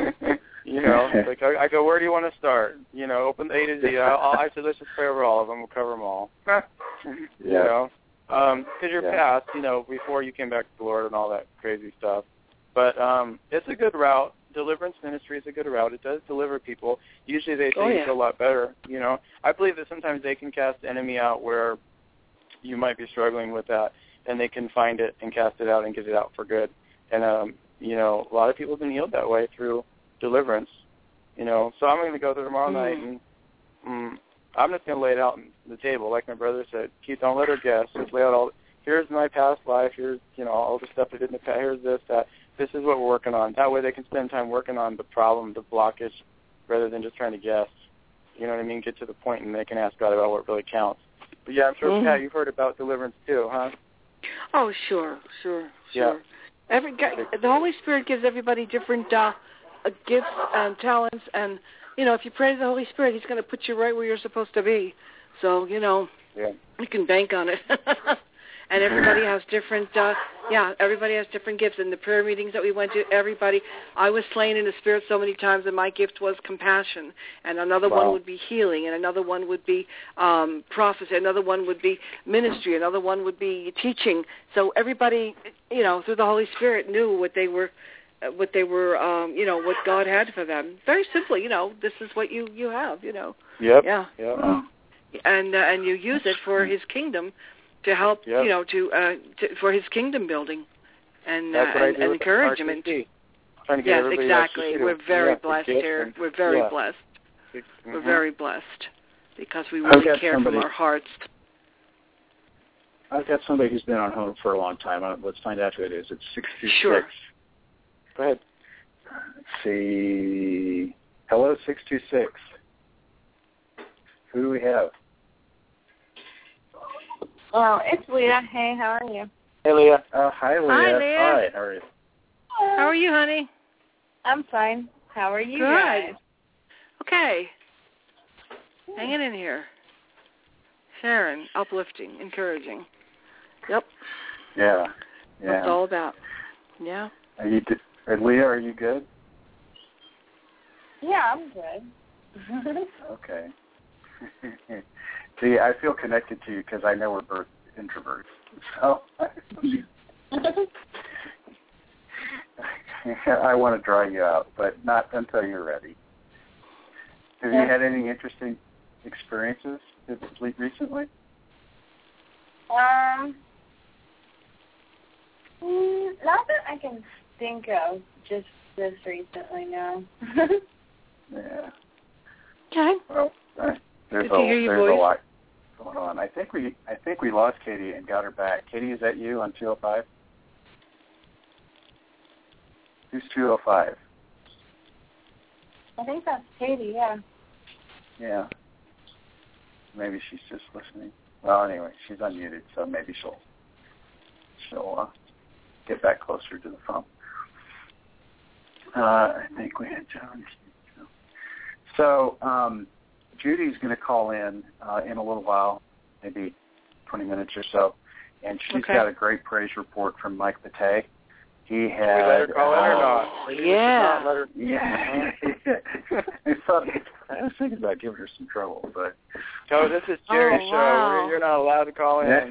you know, it's like I, I go, where do you want to start? You know, open the A to Z. I, I said, let's just pray over all of them. We'll cover them all. you yeah. know, because um, your yeah. past, you know, before you came back to the Lord and all that crazy stuff. But um, it's a good route. Deliverance ministry is a good route. It does deliver people. Usually they say oh, yeah. you feel a lot better. You know, I believe that sometimes they can cast the enemy out where you might be struggling with that, and they can find it and cast it out and get it out for good. And, um, you know, a lot of people have been healed that way through deliverance. You know, so I'm going to go there tomorrow mm. night, and um, I'm just going to lay it out on the table. Like my brother said, Keith, don't let her guess. Just lay out all, here's my past life, here's, you know, all the stuff I did in the past, here's this, that. This is what we're working on. That way they can spend time working on the problem, the blockage, rather than just trying to guess. You know what I mean? Get to the point and they can ask God about what really counts. But, yeah, I'm sure, mm. Pat, you've heard about deliverance too, huh? Oh, sure, sure, sure. Yeah. Every guy, the Holy Spirit gives everybody different uh, gifts and talents, and, you know, if you pray to the Holy Spirit, he's going to put you right where you're supposed to be. So, you know, yeah. you can bank on it. And everybody has different, uh, yeah, everybody has different gifts. In the prayer meetings that we went to, everybody, I was slain in the Spirit so many times, and my gift was compassion. And another wow. one would be healing, and another one would be um, prophecy, another one would be ministry, another one would be teaching. So everybody, you know, through the Holy Spirit knew what they were, what they were, um, you know, what God had for them. Very simply, you know, this is what you, you have, you know. Yep. Yeah. Yep. And uh, and you use it for His kingdom. To help, yep. you know, to, uh, to for his kingdom building and uh, That's what and, I do and with encouragement. Trying to get yes, everybody exactly. We're very yeah, blessed here. We're very yeah. blessed. Mm-hmm. We're very blessed because we really care somebody, from our hearts. I've got somebody who's been on hold for a long time. Let's find out who it is. It's six two six. Sure. Go ahead. Let's see. Hello, six two six. Who do we have? Oh, it's Leah. Hey, how are you? Hey, Leah. Uh, hi, Leah. Hi, Leah. Hi, how are you? How are you, honey? I'm fine. How are you Good. guys? Okay. Hanging in here. Sharon, uplifting, encouraging. Yep. Yeah. Yeah. That's all about. Yeah. Are you, are Leah, are you good? Yeah, I'm good. Okay. See, I feel connected to you because I know we're both introverts. So I want to draw you out, but not until you're ready. Have you had any interesting experiences recently? Um, not that I can think of. Just this recently, no. Yeah. Okay. Well, there's, Good a, to hear your there's voice. a lot going on. I think we I think we lost Katie and got her back. Katie, is that you on two oh five? Who's two oh five? I think that's Katie, yeah. Yeah. Maybe she's just listening. Well, anyway, she's unmuted, so maybe she'll she'll uh, get back closer to the phone. Uh, I think we had John. So um, Judy's going to call in uh, in a little while, maybe twenty minutes or so, and she's okay. got a great praise report from Mike Batey. He had. Did we let her call uh, in or not? Maybe yeah. Not let her... Yeah. I thought I was thinking about giving her some trouble, but. Oh, this is Jerry's oh, show. wow. You're not allowed to call in.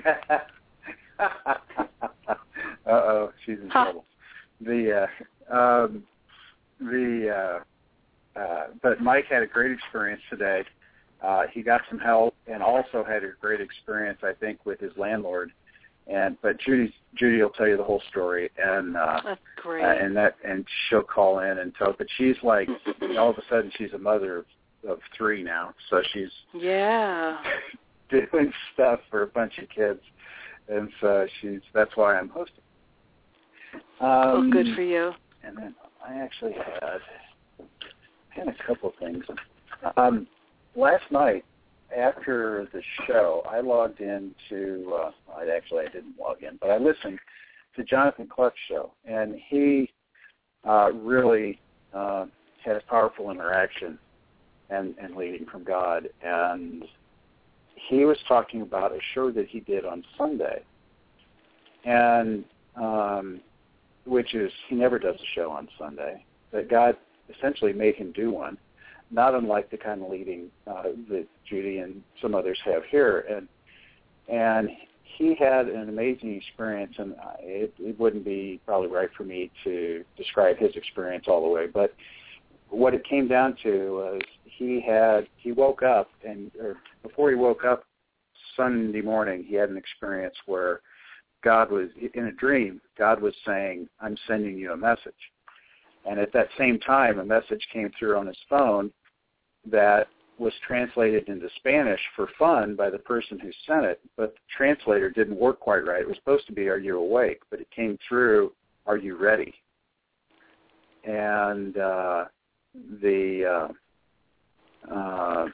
Uh oh, she's in trouble. The uh, um, the uh, uh, but Mike had a great experience today. Uh, he got some help and also had a great experience, I think, with his landlord. And but Judy Judy will tell you the whole story, and uh, that's great. Uh, and that and she'll call in and tell. But she's like, all of a sudden, she's a mother of, of three now, so she's yeah doing stuff for a bunch of kids, and so she's that's why I'm hosting. Um, oh, good for you. And then I actually had had a couple of things. Um, last night, after the show, I logged into, uh, I actually I didn't log in, but I listened to Jonathan Cluck's show, and he uh, really uh, has powerful interaction and, and leading from God. And he was talking about a show that he did on Sunday, and um, which is, he never does a show on Sunday, but God essentially made him do one, not unlike the kind of leading uh, that Judy and some others have here. And and he had an amazing experience, and it, it wouldn't be probably right for me to describe his experience all the way, but what it came down to was he had, he woke up, and or before he woke up Sunday morning, he had an experience where God was, in a dream, God was saying, I'm sending you a message. And at that same time, a message came through on his phone that was translated into Spanish for fun by the person who sent it, but the translator didn't work quite right. It was supposed to be, are you awake? But it came through, are you ready? And uh, the uh, uh,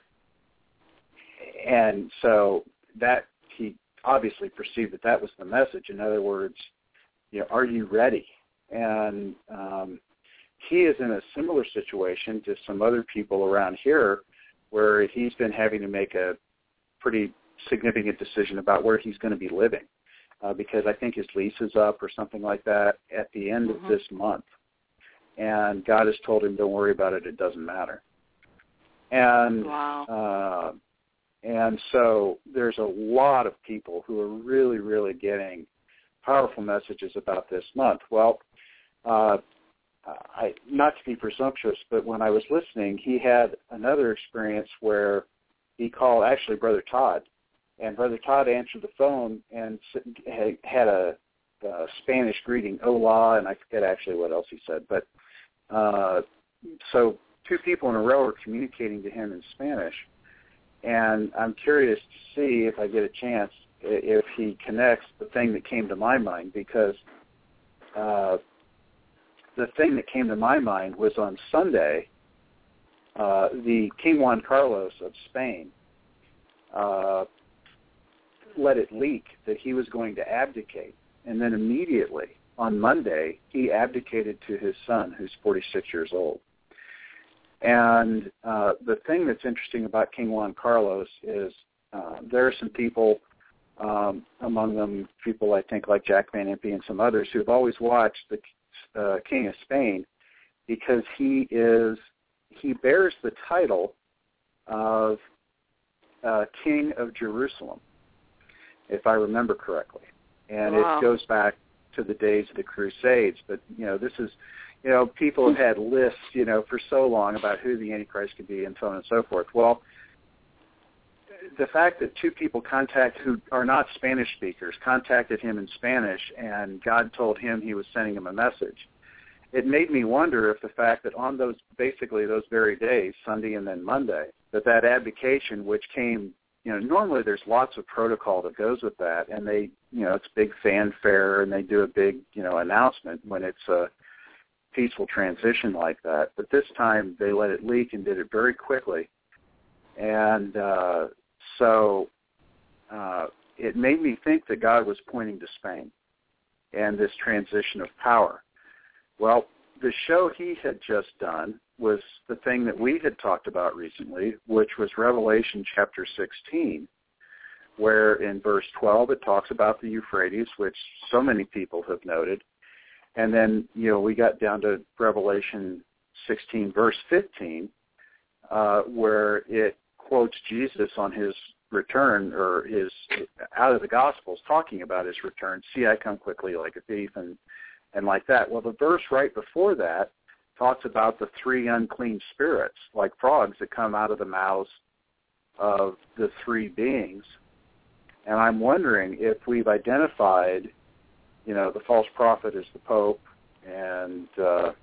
and so that he obviously perceived that that was the message. In other words, you know, are you ready? And um, he is in a similar situation to some other people around here, where he's been having to make a pretty significant decision about where he's going to be living, uh, because I think his lease is up or something like that at the end mm-hmm. of this month. And God has told him, don't worry about it, it doesn't matter. And wow. uh, and so there's a lot of people who are really, really getting powerful messages about this month. Well, uh, I, not to be presumptuous, but when I was listening, he had another experience where he called actually Brother Todd, and Brother Todd answered the phone and had a, a Spanish greeting, hola, and I forget actually what else he said. But uh, so two people in a row are communicating to him in Spanish, and I'm curious to see if I get a chance if he connects the thing that came to my mind, because uh, the thing that came to my mind was on Sunday, uh, the King Juan Carlos of Spain uh, let it leak that he was going to abdicate. And then immediately on Monday, he abdicated to his son, who's forty-six years old. And uh, the thing that's interesting about King Juan Carlos is uh, there are some people, um, among them people I think like Jack Van Impe and some others, who have always watched the Uh, King of Spain, because he is he bears the title of uh, King of Jerusalem, if I remember correctly, and wow. it goes back to the days of the Crusades. But you know, this is you know people have had lists you know for so long about who the Antichrist could be and so on and so forth. Well, the fact that two people contact who are not Spanish speakers contacted him in Spanish, and God told him he was sending him a message, it made me wonder if the fact that on those, basically those very days, Sunday and then Monday, that that abdication, which came, you know, normally there's lots of protocol that goes with that, and they, you know, it's big fanfare, and they do a big, you know, announcement when it's a peaceful transition like that. But this time they let it leak and did it very quickly. And uh, so uh, it made me think that God was pointing to Spain and this transition of power. Well, the show he had just done was the thing that we had talked about recently, which was Revelation chapter sixteen, where in verse twelve it talks about the Euphrates, which so many people have noted. And then, you know, we got down to Revelation sixteen, verse fifteen, uh, where it quotes Jesus on his return, or his out of the Gospels, talking about his return. See, I come quickly like a thief, and and like that. Well, the verse right before that talks about the three unclean spirits, like frogs, that come out of the mouths of the three beings. And I'm wondering if we've identified, you know, the false prophet as the Pope, and uh,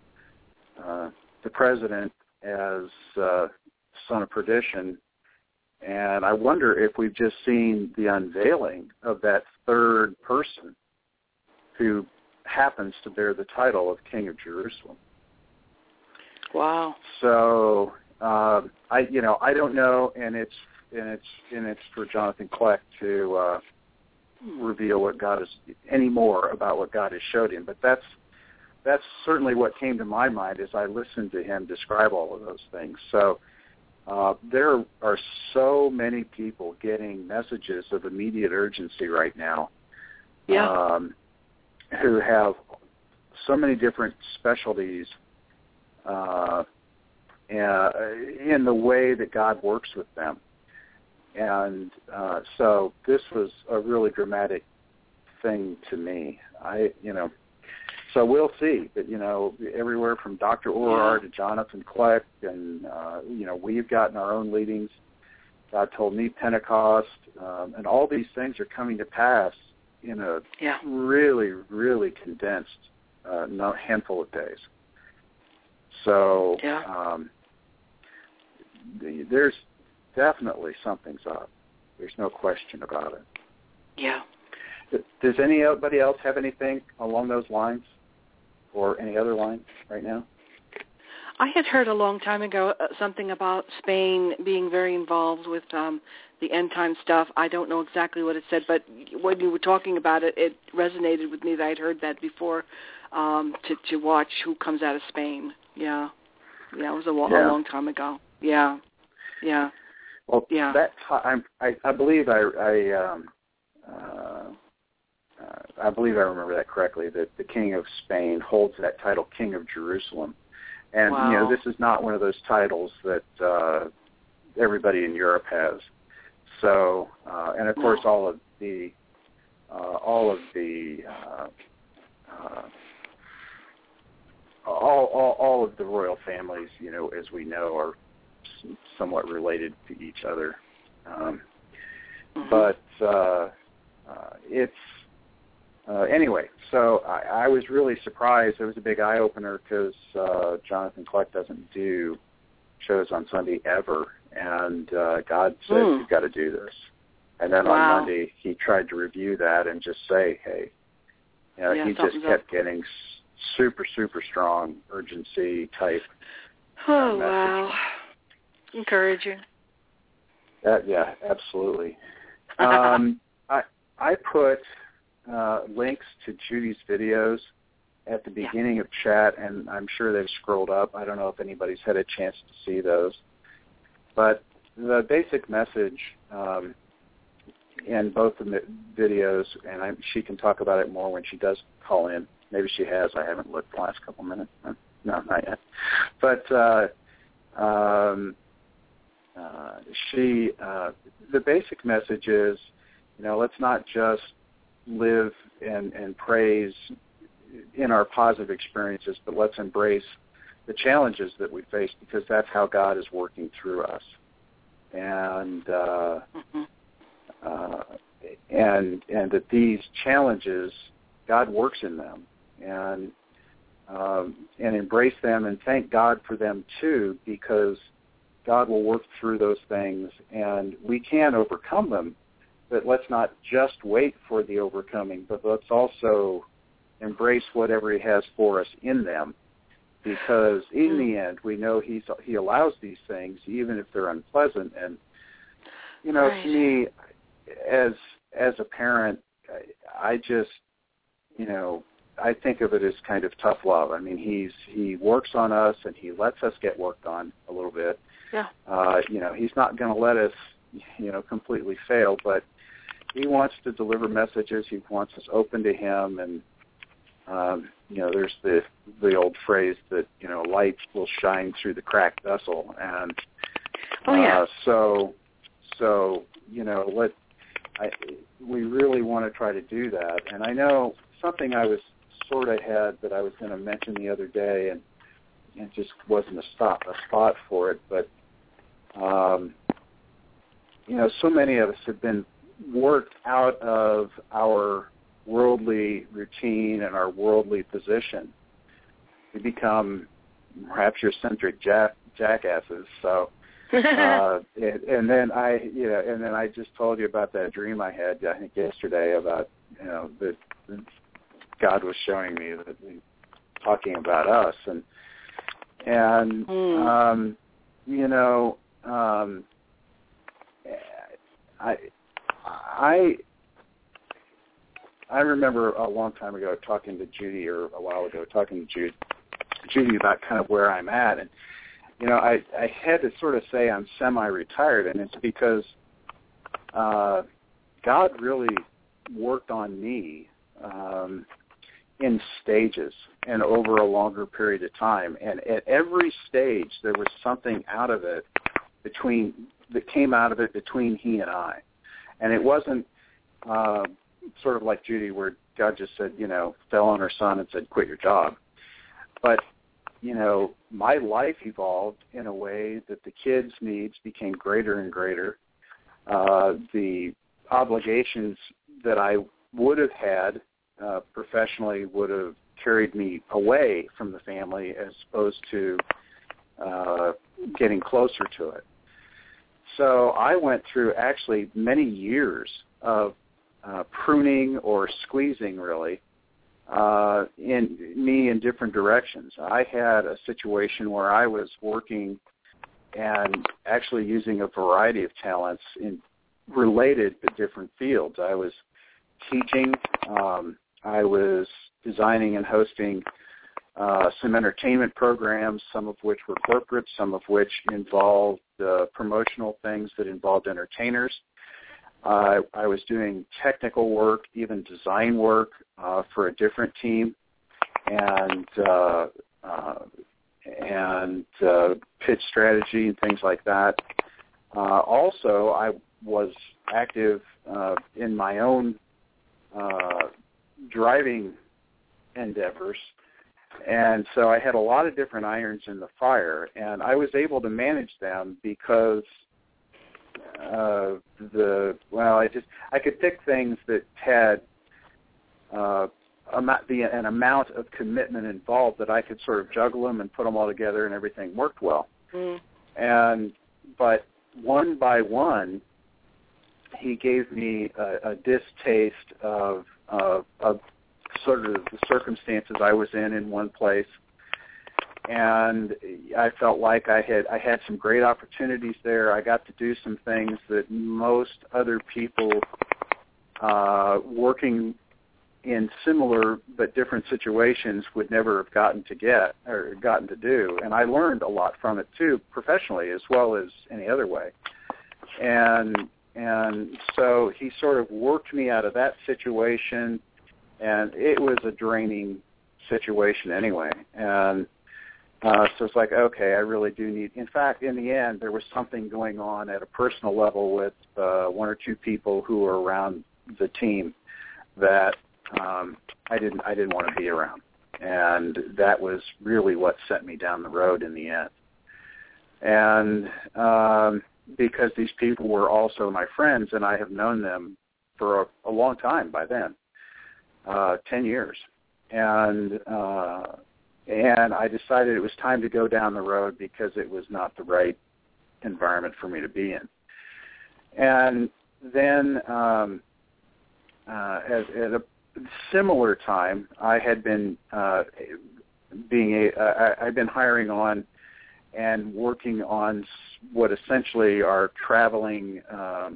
uh, the president as uh, son of perdition. And I wonder if we've just seen the unveiling of that third person who happens to bear the title of King of Jerusalem. Wow. So uh, I, you know, I don't know, and it's and it's and it's for Jonathan Kleck to uh, reveal what God is any more about what God has showed him. But that's that's certainly what came to my mind as I listened to him describe all of those things. So uh, there are so many people getting messages of immediate urgency right now. Yeah. Um, who have so many different specialties uh, in the way that God works with them. And uh, so this was a really dramatic thing to me. I, you know, so we'll see. But, you know, everywhere from Doctor Orr to Jonathan Kleck, and, uh, you know, we've gotten our own leadings. God told me Pentecost, um, and all these things are coming to pass in a yeah. really, really condensed uh, no, handful of days. So yeah. um, the, there's definitely something's up. There's no question about it. Yeah. Does anybody else have anything along those lines or any other line right now? I had heard a long time ago uh, something about Spain being very involved with um, the end time stuff. I don't know exactly what it said, but when you were talking about it, it resonated with me that I'd heard that before, um, to, to watch who comes out of Spain. Yeah. Yeah, it was a, lo- yeah. a long time ago. Yeah. Yeah. Well, yeah. that I, I, I believe I, I, um, uh, uh, I believe I remember that correctly, that the King of Spain holds that title, King of Jerusalem. And, wow. you know, this is not one of those titles that uh, everybody in Europe has. So, uh, and of no. course, all of the, uh, all of the, uh, uh, all, all, all of the royal families, you know, as we know, are somewhat related to each other. Um, mm-hmm. But uh, uh, it's, Uh, anyway, so I, I was really surprised. It was a big eye-opener because uh, Jonathan Kleck doesn't do shows on Sunday ever, and uh, God said, mm. you've got to do this. And then wow. on Monday, he tried to review that and just say, hey, you know, yeah, he just kept up. getting super, super strong urgency type Oh, uh, message. wow. Encouraging. That, yeah, absolutely. um, I I put... Uh, links to Judy's videos at the beginning yeah. of chat, and I'm sure they've scrolled up. I don't know if anybody's had a chance to see those. But the basic message um, in both the videos, and I, she can talk about it more when she does call in. Maybe she has. I haven't looked the last couple minutes. No, not yet. But uh, um, uh, she, uh, the basic message is, you know, let's not just live and, and praise in our positive experiences, but let's embrace the challenges that we face because that's how God is working through us. And uh, mm-hmm. uh, and and that these challenges, God works in them, and um, and embrace them and thank God for them too, because God will work through those things, and we can overcome them. But let's not just wait for the overcoming, but let's also embrace whatever he has for us in them, because in the end, we know he's he allows these things, even if they're unpleasant. And, you know, right. to me, as as a parent, I just, you know, I think of it as kind of tough love. I mean, he's he works on us, and he lets us get worked on a little bit. Yeah. Uh, you know, he's not going to let us, you know, completely fail, but he wants to deliver messages. He wants us open to him, and um, you know, there's the the old phrase that, you know, light will shine through the cracked vessel, and oh yeah. Uh, so so you know, let I we really want to try to do that. And I know something I was sort of had that I was going to mention the other day, and it just wasn't a stop a spot for it, but um, you know, so many of us have been worked out of our worldly routine and our worldly position. We become rapture-centric jack, jackasses. So, uh, and, and then I, you know, and then I just told you about that dream I had, I think yesterday, about, you know, that God was showing me that talking about us, and and mm. um, you know, um, I. I I remember a long time ago talking to Judy, or a while ago talking to Judy, Judy about kind of where I'm at, and you know, I I had to sort of say I'm semi-retired, and it's because uh, God really worked on me um, in stages and over a longer period of time, and at every stage there was something out of it between that came out of it between he and I, and it wasn't uh, sort of like Judy where God just said, you know, fell on her son and said, quit your job, but you know, my life evolved in a way that the kids' needs became greater and greater. Uh, the obligations that I would have had uh, professionally would have carried me away from the family as opposed to uh, getting closer to it. So I went through actually many years of uh, pruning or squeezing, really, Uh, in me in different directions. I had a situation where I was working and actually using a variety of talents in related to different fields. I was teaching, um, I was designing and hosting uh, some entertainment programs, some of which were corporate, some of which involved uh, promotional things that involved entertainers. Uh, I was doing technical work, even design work uh, for a different team, and uh, uh, and uh, pitch strategy and things like that. Uh, also, I was active uh, in my own uh, driving endeavors, and so I had a lot of different irons in the fire, and I was able to manage them because Uh, the well, I just I could pick things that had uh, amount, the, an amount of commitment involved that I could sort of juggle them and put them all together, and everything worked well. Mm. And but one by one, he gave me a, a distaste of, of of sort of the circumstances I was in in one place. And I felt like I had I had some great opportunities there. I got to do some things that most other people uh, working in similar but different situations would never have gotten to get or gotten to do. And I learned a lot from it too, professionally as well as any other way. And and so he sort of worked me out of that situation, and it was a draining situation anyway. And Uh, so it's like, okay, I really do need. In fact, in the end, there was something going on at a personal level with uh, one or two people who were around the team that um, I didn't. I didn't want to be around, and that was really what sent me down the road in the end. And um, because these people were also my friends, and I have known them for a, a long time by then, uh, ten years, and. Uh, And I decided it was time to go down the road because it was not the right environment for me to be in. And then um, uh, at, at a similar time, I had been uh, being a uh, I've been hiring on and working on what essentially are traveling um,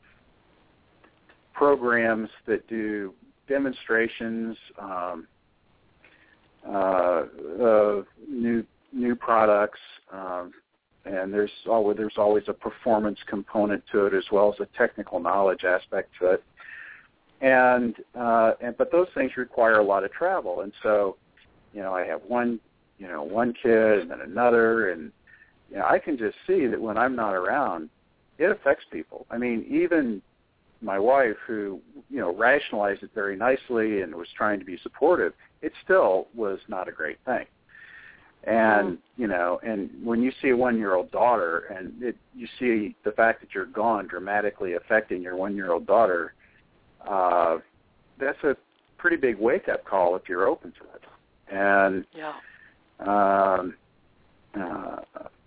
programs that do demonstrations. Um, Uh, uh, new new products, um, and there's always there's always a performance component to it as well as a technical knowledge aspect to it. And uh, and but those things require a lot of travel, and so you know I have one you know one kid and then another, and you know I can just see that when I'm not around, it affects people. I mean, even my wife, who you know rationalized it very nicely and was trying to be supportive, it still was not a great thing. And, you know, and when you see a one-year-old daughter and it, you see the fact that you're gone dramatically affecting your one-year-old daughter, uh, that's a pretty big wake-up call if you're open to it. And, yeah. um, uh,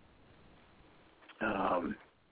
um,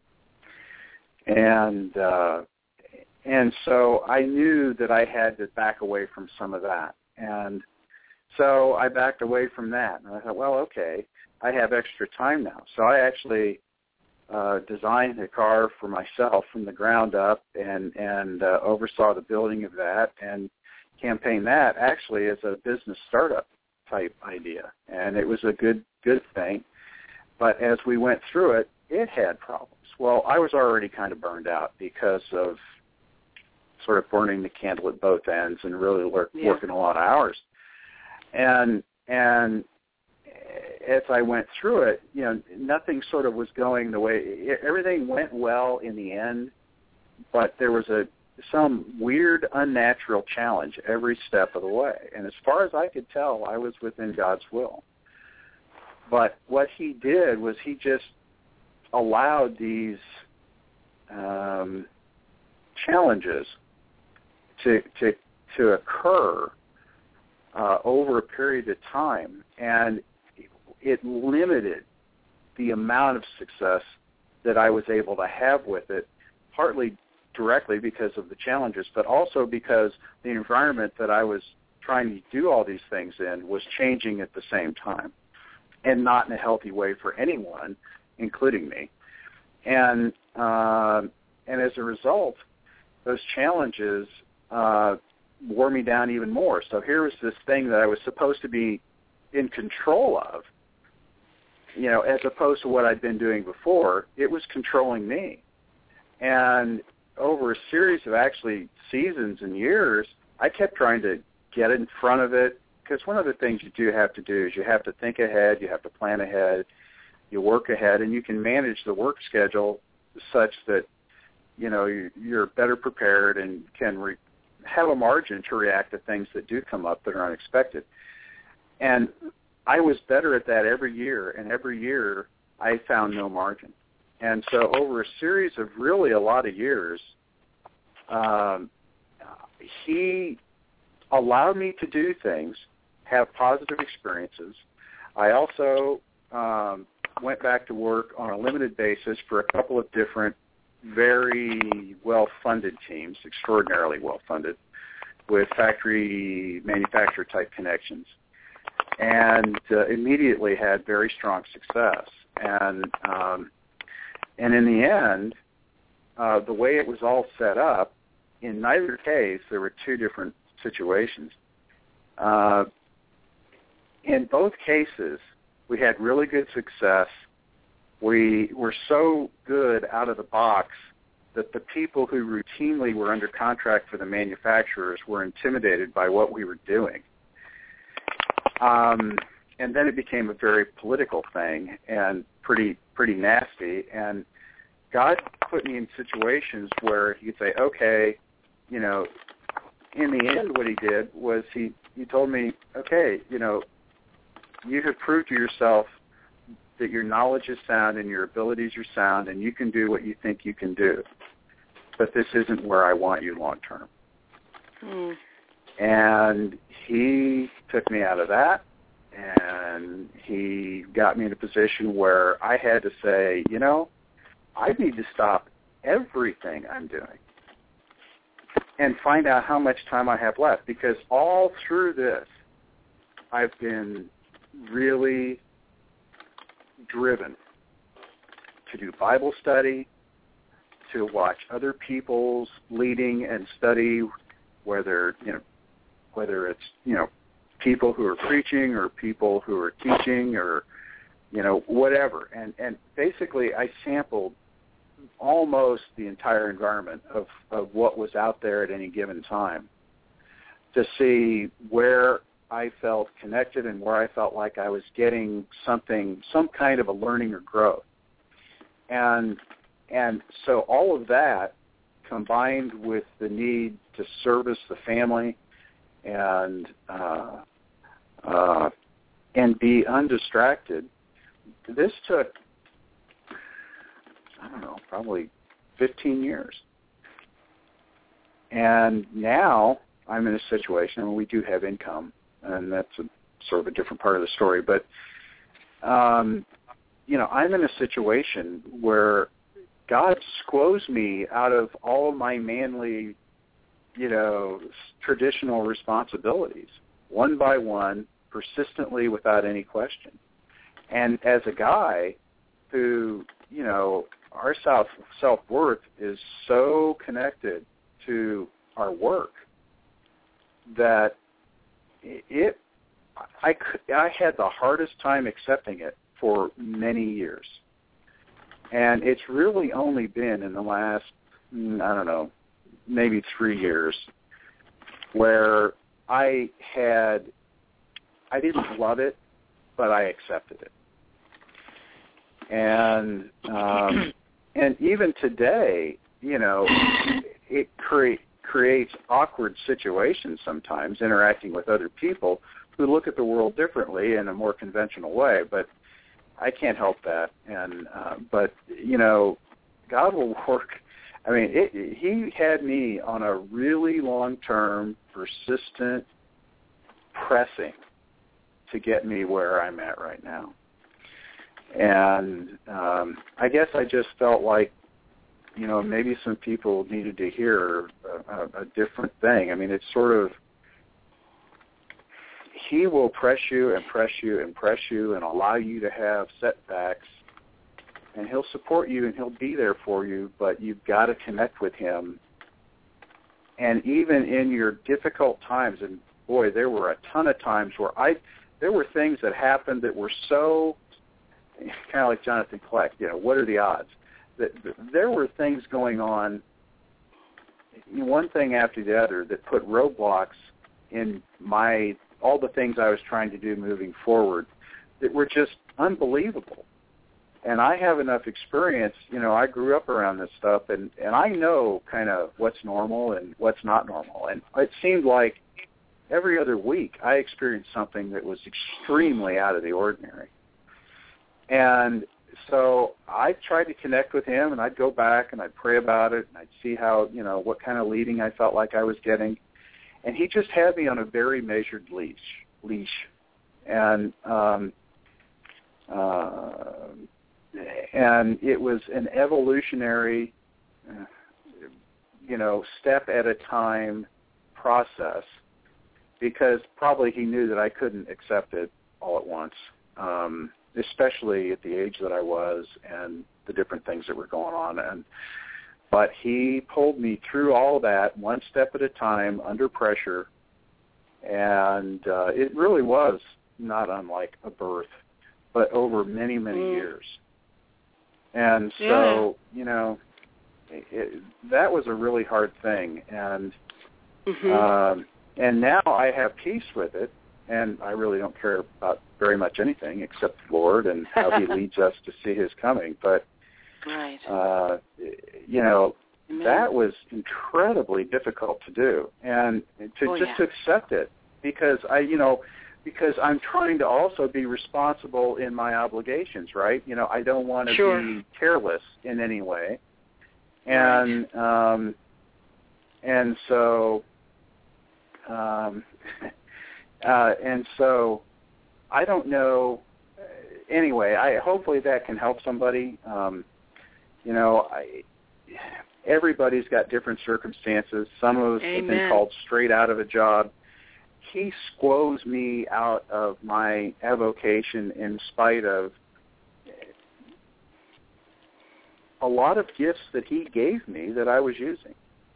and, uh, and so I knew that I had to back away from some of that. And so I backed away from that. And I thought, well, okay, I have extra time now. So I actually uh, designed a car for myself from the ground up and, and uh, oversaw the building of that and campaigned that actually as a business startup type idea, and it was a good good thing. But as we went through it, it had problems. Well, I was already kind of burned out because of sort of burning the candle at both ends and really work, yeah. working a lot of hours. And and as I went through it, you know, nothing sort of was going the way, everything went well in the end, but there was a some weird, unnatural challenge every step of the way. And as far as I could tell, I was within God's will. But what he did was he just allowed these um, challenges to to to occur uh, over a period of time, and it limited the amount of success that I was able to have with it, partly directly because of the challenges, but also because the environment that I was trying to do all these things in was changing at the same time, and not in a healthy way for anyone, including me. And uh, and as a result, those challenges uh, wore me down even more. So here was this thing that I was supposed to be in control of, you know, as opposed to what I'd been doing before. It was controlling me. And over a series of actually seasons and years, I kept trying to get in front of it, because one of the things you do have to do is you have to think ahead, you have to plan ahead, you work ahead, and you can manage the work schedule such that, you know, you're better prepared and can re- have a margin to react to things that do come up that are unexpected. And I was better at that every year, and every year I found no margin. And so over a series of really a lot of years, um, he allowed me to do things, have positive experiences. I also um, went back to work on a limited basis for a couple of different very well-funded teams, extraordinarily well-funded, with factory manufacturer type connections, and uh, immediately had very strong success. And um, and in the end, uh, the way it was all set up, in neither case, there were two different situations. Uh, in both cases, we had really good success. We were so good out of the box that the people who routinely were under contract for the manufacturers were intimidated by what we were doing. Um, and then it became a very political thing and pretty pretty nasty. And God put me in situations where he could say, okay, you know, in the end what he did was he, he told me, okay, you know, you have proved to yourself that your knowledge is sound and your abilities are sound and you can do what you think you can do. But this isn't where I want you long term. Mm. And he took me out of that, and he got me in a position where I had to say, you know, I need to stop everything I'm doing and find out how much time I have left, because all through this, I've been really driven to do Bible study, to watch other people's leading and study, whether, you know, whether it's, you know, people who are preaching or people who are teaching or, you know, whatever. And, and basically I sampled almost the entire environment of, of what was out there at any given time to see where I felt connected and where I felt like I was getting something, some kind of a learning or growth. And and so all of that combined with the need to service the family and uh, uh, and be undistracted, this took, I don't know, probably fifteen years. And now I'm in a situation where we do have income, and that's a, sort of a different part of the story. But, um, you know, I'm in a situation where God squoze me out of all of my manly, you know, traditional responsibilities, one by one, persistently, without any question. And as a guy who, you know, our self, self-worth is so connected to our work that it I could, I had the hardest time accepting it for many years. And it's really only been in the last, I don't know, maybe three years where I had, I didn't love it, but I accepted it. And um, and even today, you know, it cre- creates awkward situations sometimes interacting with other people who look at the world differently in a more conventional way, but I can't help that. And uh, but you know, God will work. I mean, it, He had me on a really long-term, persistent pressing to get me where I'm at right now. And um, I guess I just felt like, you know, maybe some people needed to hear a, a, a different thing. I mean, it's sort of, He will press you and press you and press you and allow you to have setbacks, and He'll support you and He'll be there for you, but you've got to connect with Him. And even in your difficult times, and boy, there were a ton of times where I, there were things that happened that were so, kind of like Jonathan Kleck, you know, what are the odds? That there were things going on, one thing after the other, that put roadblocks in my, all the things I was trying to do moving forward that were just unbelievable. And I have enough experience, you know, I grew up around this stuff, and, and I know kind of what's normal and what's not normal. And it seemed like every other week I experienced something that was extremely out of the ordinary. And so I tried to connect with Him, and I'd go back and I'd pray about it, and I'd see how, you know, what kind of leading I felt like I was getting. And He just had me on a very measured leash. leash. And um, uh, and it was an evolutionary, uh, you know, step at a time process, because probably He knew that I couldn't accept it all at once, um, especially at the age that I was and the different things that were going on. And but He pulled me through all that one step at a time under pressure, and uh, it really was not unlike a birth, but over many, many mm. years. And so, yeah. you know, it, that was a really hard thing. And mm-hmm. um, and now I have peace with it, and I really don't care about very much anything except the Lord and how He leads us to see His coming. But, right. uh, you know, Amen. That was incredibly difficult to do, and to oh, just yeah. to accept it, because I, you know, because I'm trying to also be responsible in my obligations, right? You know, I don't want to sure. be careless in any way, and right. um, and so, um, uh, and so, I don't know. Anyway, I hopefully that can help somebody. Um, you know, I. Everybody's got different circumstances. Some of us Amen. have been called straight out of a job. He squoze me out of my avocation in spite of a lot of gifts that He gave me that I was using.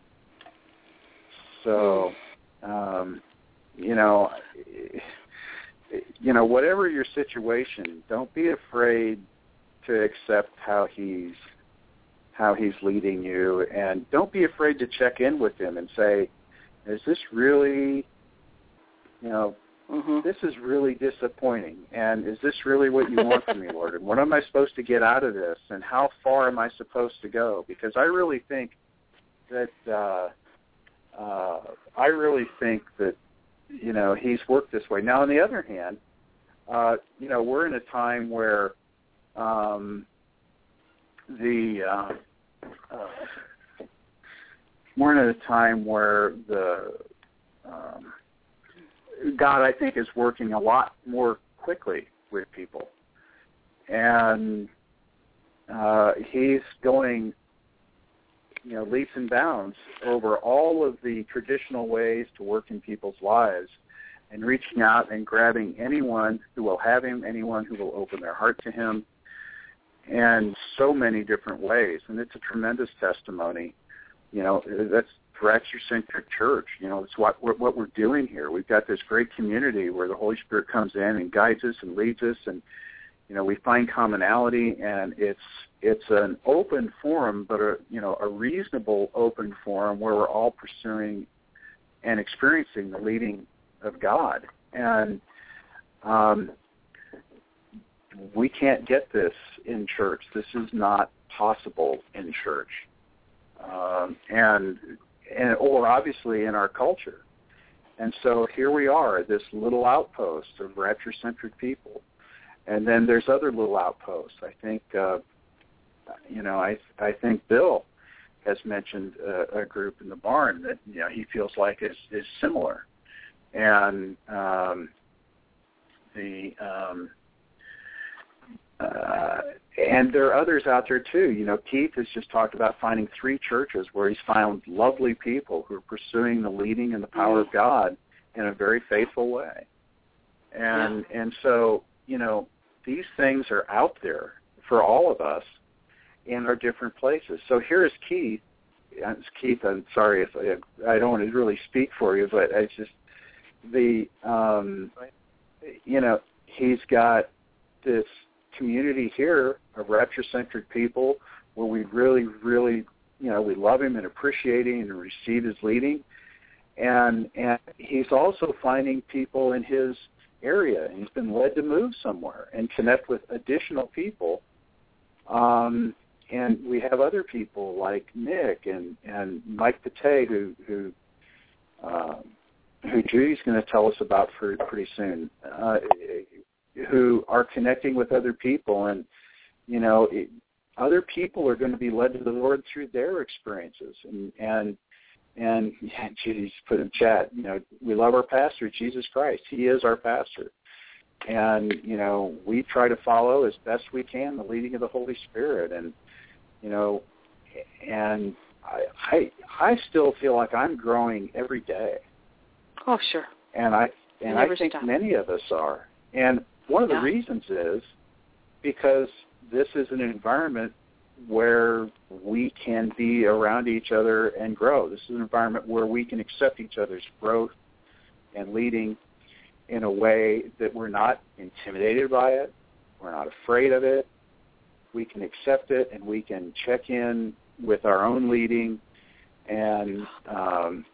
So, um, you know, you know, whatever your situation, don't be afraid to accept how He's how He's leading you, and don't be afraid to check in with Him and say, is this really, you know, mm-hmm. this is really disappointing, and is this really what You want from me, Lord, and what am I supposed to get out of this, and how far am I supposed to go? Because I really think that, uh, uh, I really think that, you know, He's worked this way. Now, on the other hand, uh, you know, we're in a time where, um, The uh, uh, we're in a time where the um, God, I think, is working a lot more quickly with people, and uh, He's going, you know, leaps and bounds over all of the traditional ways to work in people's lives, and reaching out and grabbing anyone who will have Him, anyone who will open their heart to Him, and so many different ways. And it's a tremendous testimony. You know, that's Rapture-centric church. You know, it's what we're, what we're doing here. We've got this great community where the Holy Spirit comes in and guides us and leads us, and you know, we find commonality, and it's it's an open forum, but a you know a reasonable open forum where we're all pursuing and experiencing the leading of God. And um, we can't get this in church. This is not possible in church, um, and and or obviously in our culture. And so here we are, this little outpost of rapture-centric people. And then there's other little outposts. I think, uh, you know, I I think Bill has mentioned a, a group in the barn that you know he feels like is is similar, and um, the um, uh, and there are others out there too. You know, Keith has just talked about finding three churches where he's found lovely people who are pursuing the leading and the power of God in a very faithful way, and yeah. and so you know. These things are out there for all of us in our different places. So here's Keith. It's Keith, I'm sorry if I, I don't want to really speak for you, but it's just the, um, you know, he's got this community here of rapture-centric people where we really, really, you know, we love him and appreciate him and receive his leading. And, and he's also finding people in his area. He's been led to move somewhere and connect with additional people. Um, and we have other people like Nick and, and Mike Pate, who who, uh, who Judy's going to tell us about for pretty soon, uh, who are connecting with other people. And, you know, it, other people are going to be led to the Lord through their experiences. And, and And yeah, Judy's put in chat, you know, we love our pastor, Jesus Christ. He is our pastor. And, you know, we try to follow as best we can the leading of the Holy Spirit. And, you know, and I I, I still feel like I'm growing every day. Oh, sure. And I and I think stop. many of us are. And one of the yeah. reasons is because this is an environment where we can be around each other and grow. This is an environment where we can accept each other's growth and leading in a way that we're not intimidated by it, we're not afraid of it. We can accept it, and we can check in with our own leading, and um,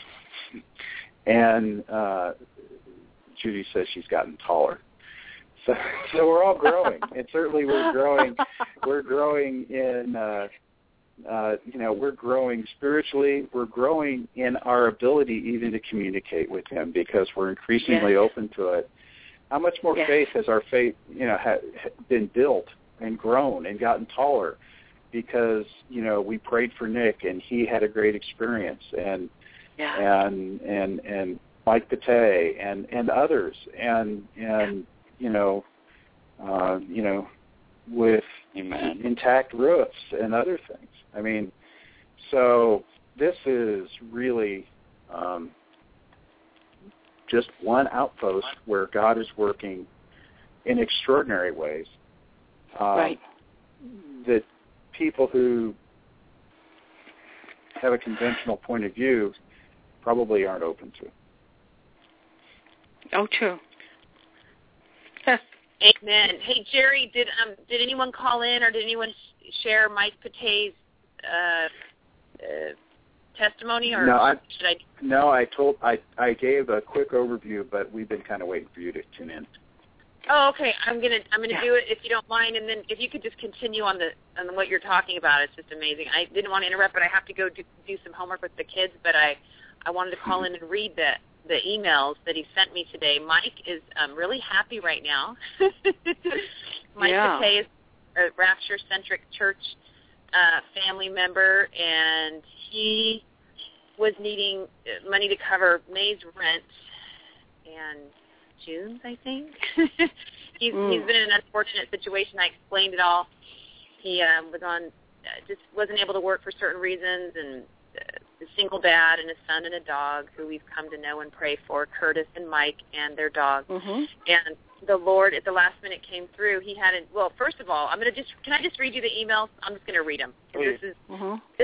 and uh, Judy says she's gotten taller. So, so we're all growing, and certainly we're growing. We're growing in, uh, uh, you know, we're growing spiritually. We're growing in our ability even to communicate with Him because we're increasingly yes. open to it. How much more yes. faith has our faith, you know, ha, been built and grown and gotten taller because you know we prayed for Nick and he had a great experience, and yeah. and and and Mike Pate and and others, and and. you know, uh, you know, with Amen. intact roofs and other things. I mean, so this is really um, just one outpost where God is working in extraordinary ways. Um, right. That people who have a conventional point of view probably aren't open to. Oh, true. Amen. Hey, Jerry, did um did anyone call in or did anyone share Mike Pate's uh, uh, testimony, or no, I, should I? No, I told I I gave a quick overview, but we've been kind of waiting for you to tune in. Oh, okay. I'm gonna I'm gonna yeah. do it if you don't mind, and then if you could just continue on the on what you're talking about. It's just amazing. I didn't want to interrupt, but I have to go do, do some homework with the kids. But I I wanted to call in and read the the emails that he sent me today. Mike is um, really happy right now. Mike yeah. Pate is a Rapture-centric church uh, family member, and he was needing money to cover May's rent and June's, I think. he's mm. he's been in an unfortunate situation. I explained it all. He um, was on, uh, just wasn't able to work for certain reasons, and uh, a single dad and a son and a dog who we've come to know and pray for, Curtis and Mike and their dog. Mm-hmm. And the Lord at the last minute came through. He had, a, well, first of all, I'm going to just, can I just read you the emails? I'm just going to read them. Please. This is, mm-hmm. this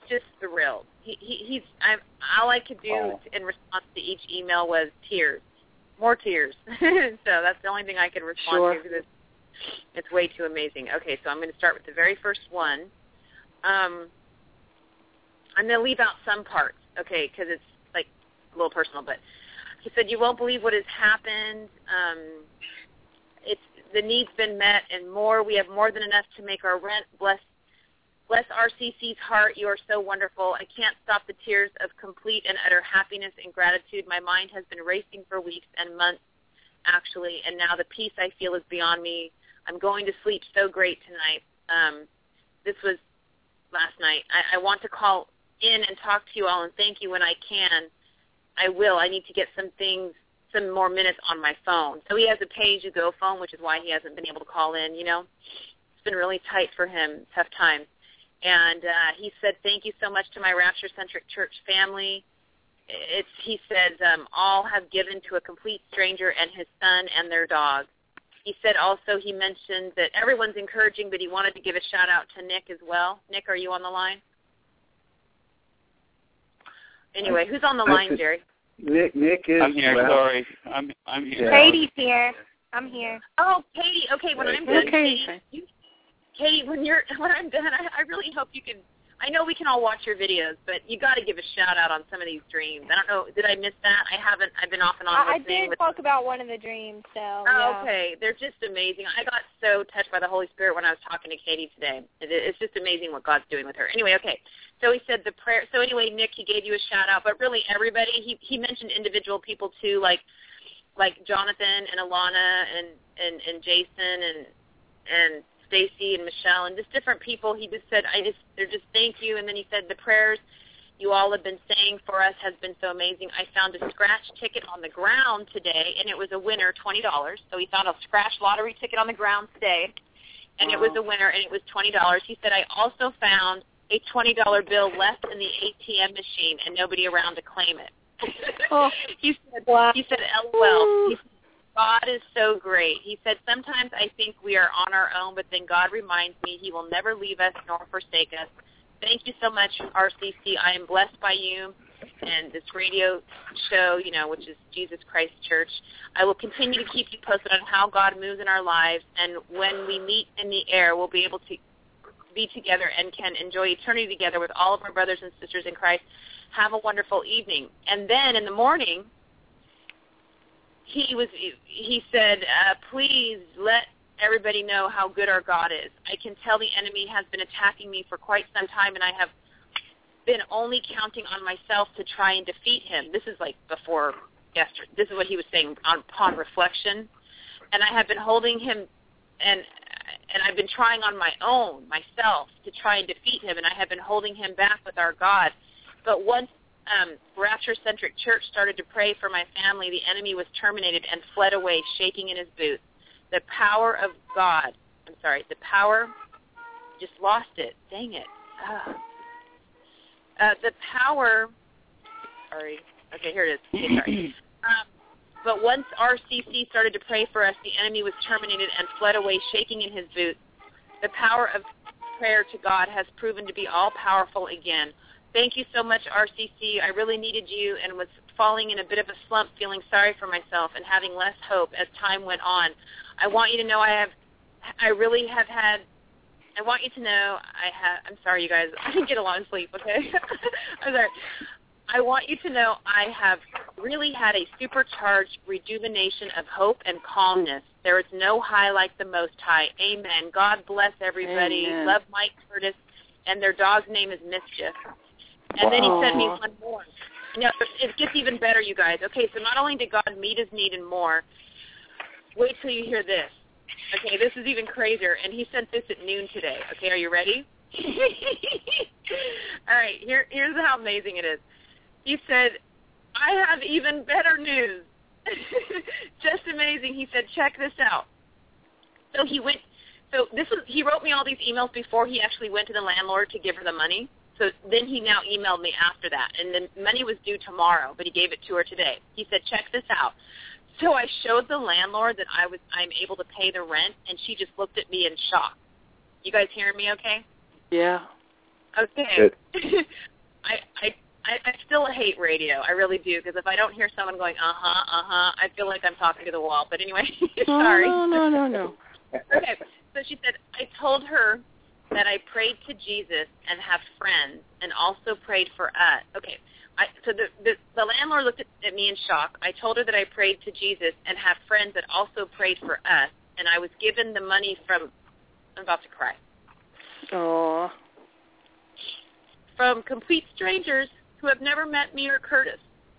just thrilled. He, he he's I'm all I could do Wow. in response to each email was tears, more tears. So that's the only thing I could respond Sure. to because it's, it's way too amazing. Okay, so I'm going to start with the very first one. Um, I'm going to leave out some parts, okay, because it's like a little personal. But he said, "You won't believe what has happened. Um, it's the need's been met and more. We have more than enough to make our rent. Bless." Bless R C C's heart. You are so wonderful. I can't stop the tears of complete and utter happiness and gratitude. My mind has been racing for weeks and months, actually, and now the peace I feel is beyond me. I'm going to sleep so great tonight. Um, this was last night. I, I want to call in and talk to you all and thank you when I can. I will. I need to get some things, some more minutes on my phone. So he has a pay-as-you-go phone, which is why he hasn't been able to call in, you know. It's been really tight for him, tough times. And uh, he said, thank you so much to my Rapture-Centric Church family. It's, he says, um, all have given to a complete stranger and his son and their dog. He said also he mentioned that everyone's encouraging, but he wanted to give a shout-out to Nick as well. Nick, are you on the line? Anyway, who's on the line, Jerry? Nick, Nick is. I'm here. Well, Sorry, I'm I'm here. Katie's here. I'm here. Oh, Katie. Okay, when I'm done, Okay. Katie, you, Katie, when you're when I'm done, I, I really hope you can. I know we can all watch your videos, but you got to give a shout out on some of these dreams. I don't know. Did I miss that? I haven't. I've been off and on. I, I listening did with, talk about one of the dreams, so. Oh, yeah. okay. They're just amazing. I got so touched by the Holy Spirit when I was talking to Katie today. It, it's just amazing what God's doing with her. Anyway, okay. So he said the prayer. So anyway, Nick, he gave you a shout out, but really everybody. He he mentioned individual people too, like like Jonathan and Alana and and and Jason and and Stacy and Michelle and just different people. He just said, I just they're just thank you. And then he said the prayers you all have been saying for us has been so amazing. I found a scratch ticket on the ground today, and it was a winner, twenty dollars. So he found a scratch lottery ticket on the ground today, and wow. It was a winner, and it was twenty dollars. He said, I also found a twenty dollar bill left in the A T M machine and nobody around to claim it. Oh. he said, wow. he said, LOL. He said, God is so great. He said, sometimes I think we are on our own, but then God reminds me he will never leave us nor forsake us. Thank you so much, R C C. I am blessed by you and this radio show, you know, which is Jesus Christ Church. I will continue to keep you posted on how God moves in our lives, and when we meet in the air, we'll be able to be together and can enjoy eternity together with all of our brothers and sisters in Christ. Have a wonderful evening. And then in the morning, he was he said, uh, please let everybody know how good our God is. I can tell the enemy has been attacking me for quite some time, and I have been only counting on myself to try and defeat him. This is like before yesterday. This is what he was saying on, upon reflection. And I have been holding him, and and I've been trying on my own, myself, to try and defeat him, and I have been holding him back with our God. But once um, Rapture-Centric Church started to pray for my family, the enemy was terminated and fled away, shaking in his boots. The power of God, I'm sorry, the power, just lost it. Dang it. Oh. Uh, the power, sorry, okay, here it is. Okay, sorry. Um, but once R C C started to pray for us, the enemy was terminated and fled away, shaking in his boots. The power of prayer to God has proven to be all-powerful again. Thank you so much, R C C. I really needed you and was falling in a bit of a slump, feeling sorry for myself and having less hope as time went on. I want you to know I have, I really have had, I want you to know I have, I'm sorry, you guys, I didn't get a lot of sleep, okay? I'm sorry. I want you to know I have really had a supercharged rejuvenation of hope and calmness. There is no high like the Most High. Amen. God bless everybody. Amen. Love Mike Curtis, and their dog's name is Mischief. And wow. Then he sent me one more. No, it gets even better, you guys. Okay, so not only did God meet his need and more, wait till you hear this. Okay, this is even crazier, and he sent this at noon today. Okay, are you ready? All right, here, here's how amazing it is. He said, I have even better news. Just amazing. He said, check this out. So he went, so this was, he wrote me all these emails before he actually went to the landlord to give her the money. So then he now emailed me after that, and the money was due tomorrow, but he gave it to her today. He said, check this out. So I showed the landlord that I was, I'm able to pay the rent, and she just looked at me in shock. You guys hearing me okay? Yeah. Okay. I, I I I still hate radio. I really do, because if I don't hear someone going, uh-huh, uh-huh, I feel like I'm talking to the wall. But anyway, sorry. Oh, no, no, no, no. Okay, so she said, I told her that I prayed to Jesus and have friends and also prayed for us. Okay, I, so the, the the landlord looked at, at me in shock. I told her that I prayed to Jesus and have friends that also prayed for us, and I was given the money from, I'm about to cry, Oh. from complete strangers who have never met me or Curtis.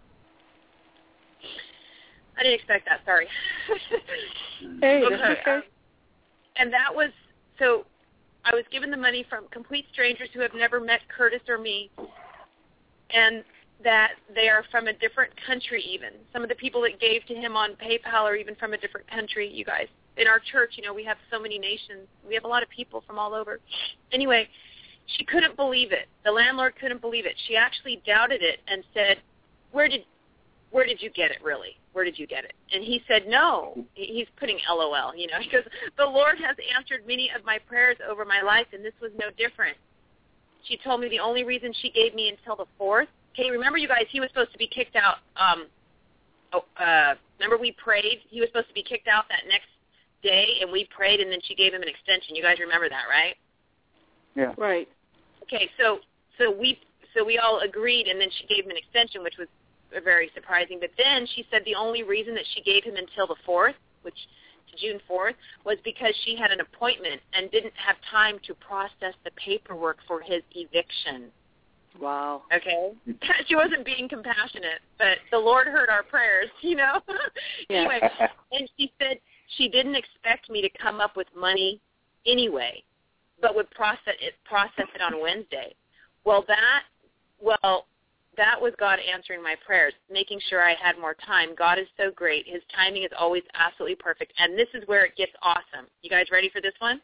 I didn't expect that, sorry. Hey, okay. that's okay. Um, and that was, so I was given the money from complete strangers who have never met Curtis or me, and that they are from a different country even. Some of the people that gave to him on PayPal are even from a different country, you guys. In our church, you know, we have so many nations. We have a lot of people from all over. Anyway, she couldn't believe it. The landlord couldn't believe it. She actually doubted it and said, where did where did you get it, really? Where did you get it? And he said, no. He's putting LOL, you know. He goes, the Lord has answered many of my prayers over my life, and this was no different. She told me the only reason she gave me until the fourth. Okay, remember, you guys, he was supposed to be kicked out. Um, oh, uh, remember we prayed? He was supposed to be kicked out that next day, and we prayed, and then she gave him an extension. You guys remember that, right? Yeah. Right. Okay, so so we so we all agreed, and then she gave him an extension, which was very surprising. But then she said the only reason that she gave him until the fourth, which to June fourth, was because she had an appointment and didn't have time to process the paperwork for his eviction. Wow. Okay? She wasn't being compassionate, but the Lord heard our prayers, you know? Yeah. Anyway, and she said she didn't expect me to come up with money anyway, but would process it process it on Wednesday. Well, that well, that was God answering my prayers, making sure I had more time. God is so great. His timing is always absolutely perfect. And this is where it gets awesome. You guys ready for this one?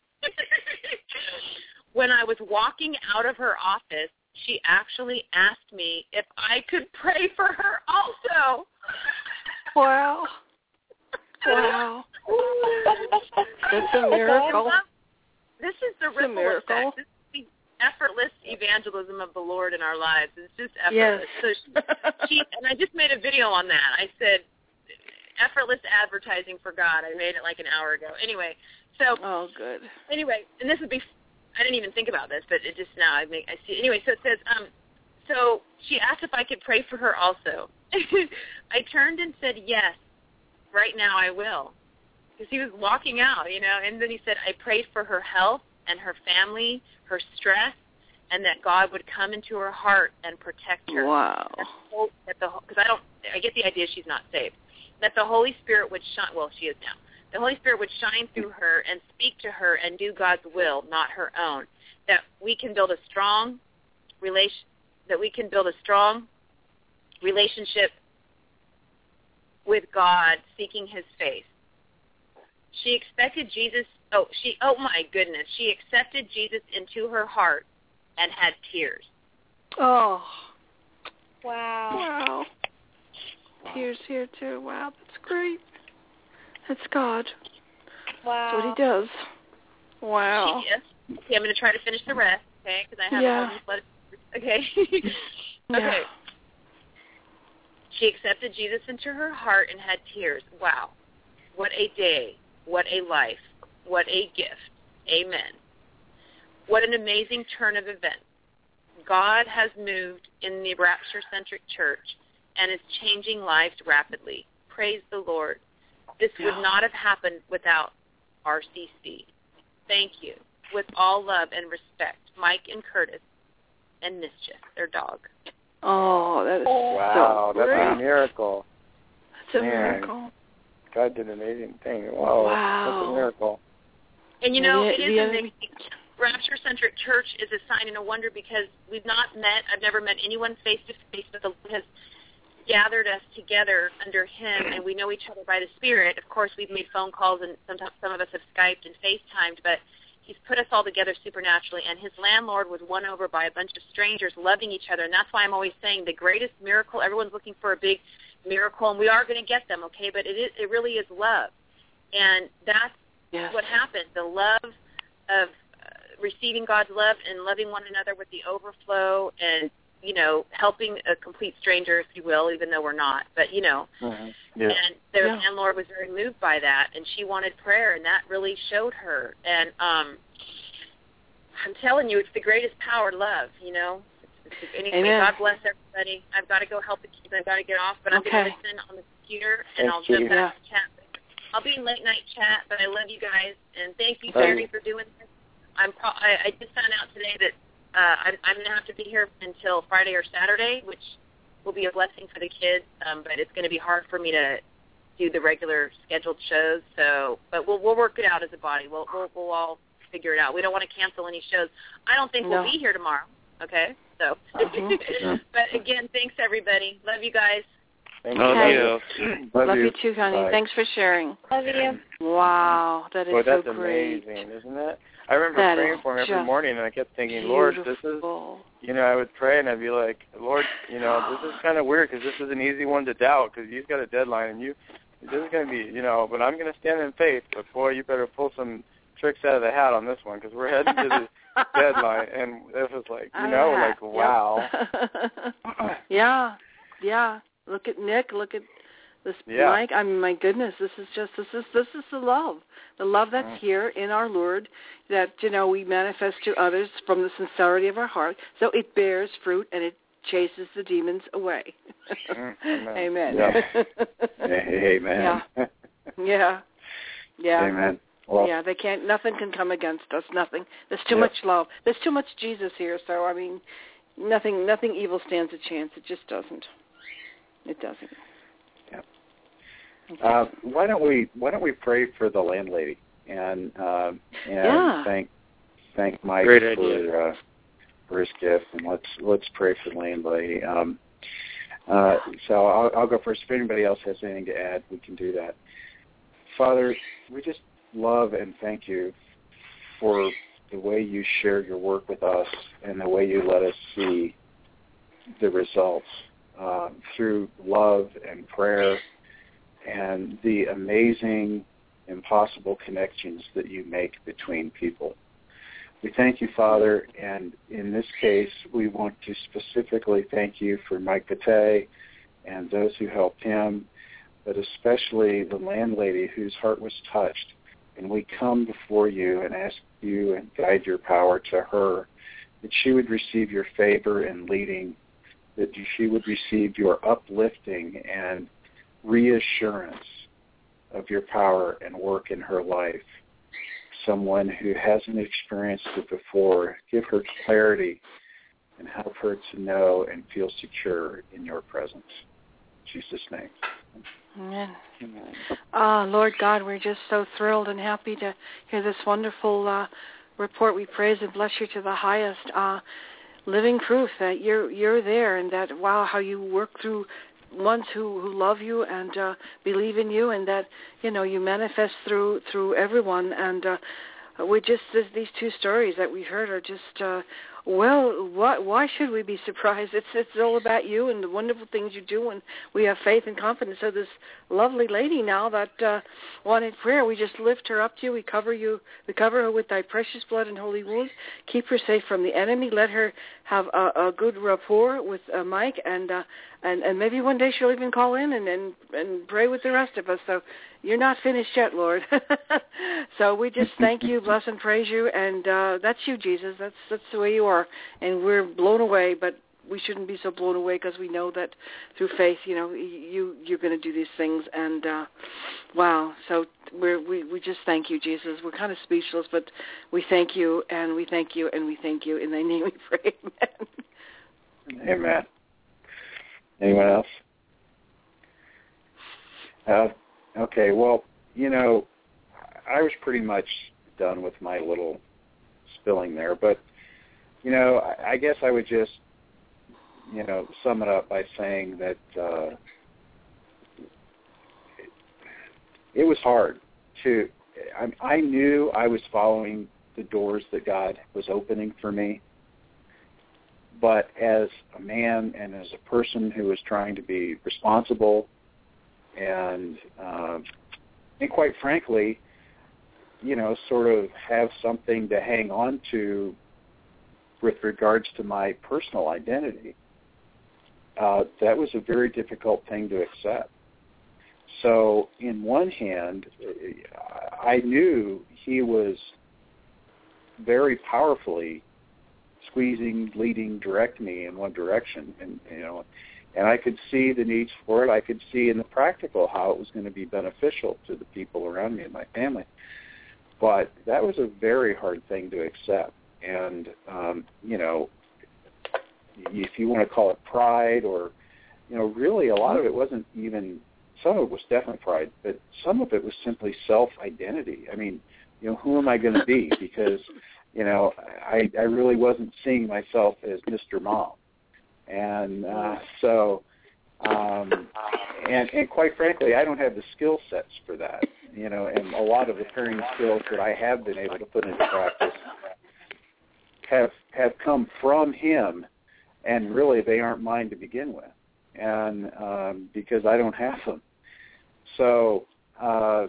When I was walking out of her office, she actually asked me if I could pray for her also. Wow. Wow. That's a miracle. This is the ripple effect. This is the effortless evangelism of the Lord in our lives. It's just effortless. Yes. So she, she, and I just made a video on that. I said, effortless advertising for God. I made it like an hour ago. Anyway, so. Oh, good. Anyway, and this would be, I didn't even think about this, but it just now I make, I see. Anyway, so it says, um, so she asked if I could pray for her also. I turned and said, yes, right now I will. Because he was walking out, you know, and then he said, I prayed for her health and her family, her stress, and that God would come into her heart and protect her. Wow. Because I don't, I get the idea she's not saved. That the Holy Spirit would shine, well, she is now. The Holy Spirit would shine through her and speak to her and do God's will, not her own. That we can build a strong relation, that we can build a strong relationship with God, seeking His face. She expected Jesus. Oh, she. Oh my goodness! She accepted Jesus into her heart and had tears. Oh. Wow. Wow. Tears here too. Wow, that's great. That's God. Wow. That's what He does. Wow. She is. Okay, I'm going to try to finish the rest, okay? Because I have Yeah. all these letters. Okay. Yeah. Okay. She accepted Jesus into her heart and had tears. Wow. What a day. What a life. What a gift. Amen. What an amazing turn of events. God has moved in the Rapture-centric church and is changing lives rapidly. Praise the Lord. This Yeah. would not have happened without R C C. Thank you. With all love and respect, Mike and Curtis and Mischief, their dog. Oh, that is Wow, so that's great. a miracle. That's a Man. miracle. God did an amazing thing. Wow, Wow. that's a miracle. And, you know, The- it is the a enemy- Rapture-centric church is a sign and a wonder because we've not met, I've never met anyone face-to-face, but the Lord has gathered us together under Him, and we know each other by the Spirit. Of course, we've made phone calls, and sometimes some of us have Skyped and FaceTimed, but He's put us all together supernaturally, and His landlord was won over by a bunch of strangers loving each other, and that's why I'm always saying the greatest miracle, everyone's looking for a big miracle, and we are going to get them, okay, but it is, it really is love, and that's Yes. what happened. The love of uh, receiving God's love and loving one another with the overflow and, you know, helping a complete stranger, if you will, even though we're not. But, you know, mm-hmm. yeah. and the Yeah. landlord was very moved by that, and she wanted prayer, and that really showed her. And um, I'm telling you, it's the greatest power, love, you know. It's, it's, anyway, Amen. God bless everybody. I've got to go help the kids. I've got to get off, but I'm Okay. going to listen on the computer, and Thank I'll jump you. back Yeah. to chat. I'll be in late night chat, but I love you guys, and thank you, Love Jerry, you. for doing this. I'm pro- I, I just found out today that uh, I'm, I'm going to have to be here until Friday or Saturday, which will be a blessing for the kids, um, but it's going to be hard for me to do the regular scheduled shows. So, but we'll we'll work it out as a body. We'll we'll, we'll all figure it out. We don't want to cancel any shows. I don't think No. we'll be here tomorrow. Okay, so. Uh-huh. But again, thanks everybody. Love you guys. Thank Love you. Love, Love you. you too, honey. Bye. Thanks for sharing. Love you. Wow, that is Boy, that's so great. amazing, isn't it? I remember That praying is for him every just morning, and I kept thinking, Lord, this is, Beautiful. you know, I would pray, and I'd be like, Lord, you know, this is kind of weird because this is an easy one to doubt because he's got a deadline, and you, this is going to be, you know, but I'm going to stand in faith, but boy, you better pull some tricks out of the hat on this one because we're heading to the deadline, and it was like, you know, Ah, like, wow. Yep. yeah, yeah. Look at Nick. Look at this Yeah. Mike. I mean, my goodness, this is just this is this is the love, the love that's Mm. here in our Lord, that you know we manifest to others from the sincerity of our heart. So it bears fruit and it chases the demons away. Mm, amen. Amen. Yeah. Amen. Yeah. Yeah. Yeah. Amen. Well, yeah, they can't. Nothing can come against us. Nothing. There's too Yep. much love. There's too much Jesus here. So I mean, nothing. Nothing evil stands a chance. It just doesn't. It doesn't. Yep. Okay. Uh, why don't we Why don't we pray for the landlady and uh, and Yeah. thank thank Mike Great for idea. uh, for his gift, and let's let's pray for the landlady. Um, uh, so I'll, I'll go first. If anybody else has anything to add, we can do that. Father, we just love and thank you for the way you share your work with us and the way you let us see the results uh, through love and prayer and the amazing, impossible connections that you make between people. We thank you, Father, and in this case, we want to specifically thank you for Mike Pate and those who helped him, but especially the landlady whose heart was touched. And we come before you and ask you and guide your power to her, that she would receive your favor and leading, that she would receive your uplifting and reassurance of your power and work in her life. Someone who hasn't experienced it before, give her clarity and help her to know and feel secure in your presence. In Jesus' name. Amen. Amen. Ah, Lord God, we're just so thrilled and happy to hear this wonderful uh, report. We praise and bless you to the highest. Uh, living proof that you're you're there, and that wow, how you work through ones who, who love you and uh, believe in you, and that you know you manifest through through everyone. And uh, we just this, these two stories that we heard are just. Uh, Well, why, why should we be surprised? It's it's all about you and the wonderful things you do, and we have faith and confidence. So this lovely lady now that uh, wanted prayer, we just lift her up to you. We cover you, we cover her with thy precious blood and holy wounds. Keep her safe from the enemy. Let her have a, a good rapport with uh, Mike, and uh, and and maybe one day she'll even call in and, and and pray with the rest of us. So you're not finished yet, Lord. So we just thank you, bless and praise you, and uh, that's you, Jesus. That's that's the way you are, and we're blown away. But we shouldn't be so blown away because we know that through faith, you know, you you're going to do these things, and uh, wow. So we're, we we just thank you, Jesus. We're kind of speechless, but we thank you, and we thank you, and we thank you. In thy name we pray. Amen. Amen. Anyone else? Uh, okay, well, you know, I was pretty much done with my little spilling there, but, you know, I, I guess I would just, you know, sum it up by saying that uh, it, it was hard to, I, I knew I was following the doors that God was opening for me, but as a man and as a person who was trying to be responsible and, uh, and quite frankly, you know, sort of have something to hang on to with regards to my personal identity. Uh, that was a very difficult thing to accept. So, in one hand, I knew he was very powerfully squeezing, leading, directing me in one direction, and you know, and I could see the needs for it. I could see in the practical how it was going to be beneficial to the people around me and my family. But that was a very hard thing to accept, and um, you know, if you want to call it pride, or you know, really a lot of it wasn't even. Some of it was definitely pride, but some of it was simply self-identity. I mean, you know, who am I going to be? Because, you know, I, I really wasn't seeing myself as Mister Mom. And uh, so, um, and, and quite frankly, I don't have the skill sets for that, you know, and a lot of the parenting skills that I have been able to put into practice have have come from him, and really they aren't mine to begin with, and um, because I don't have them. So, uh,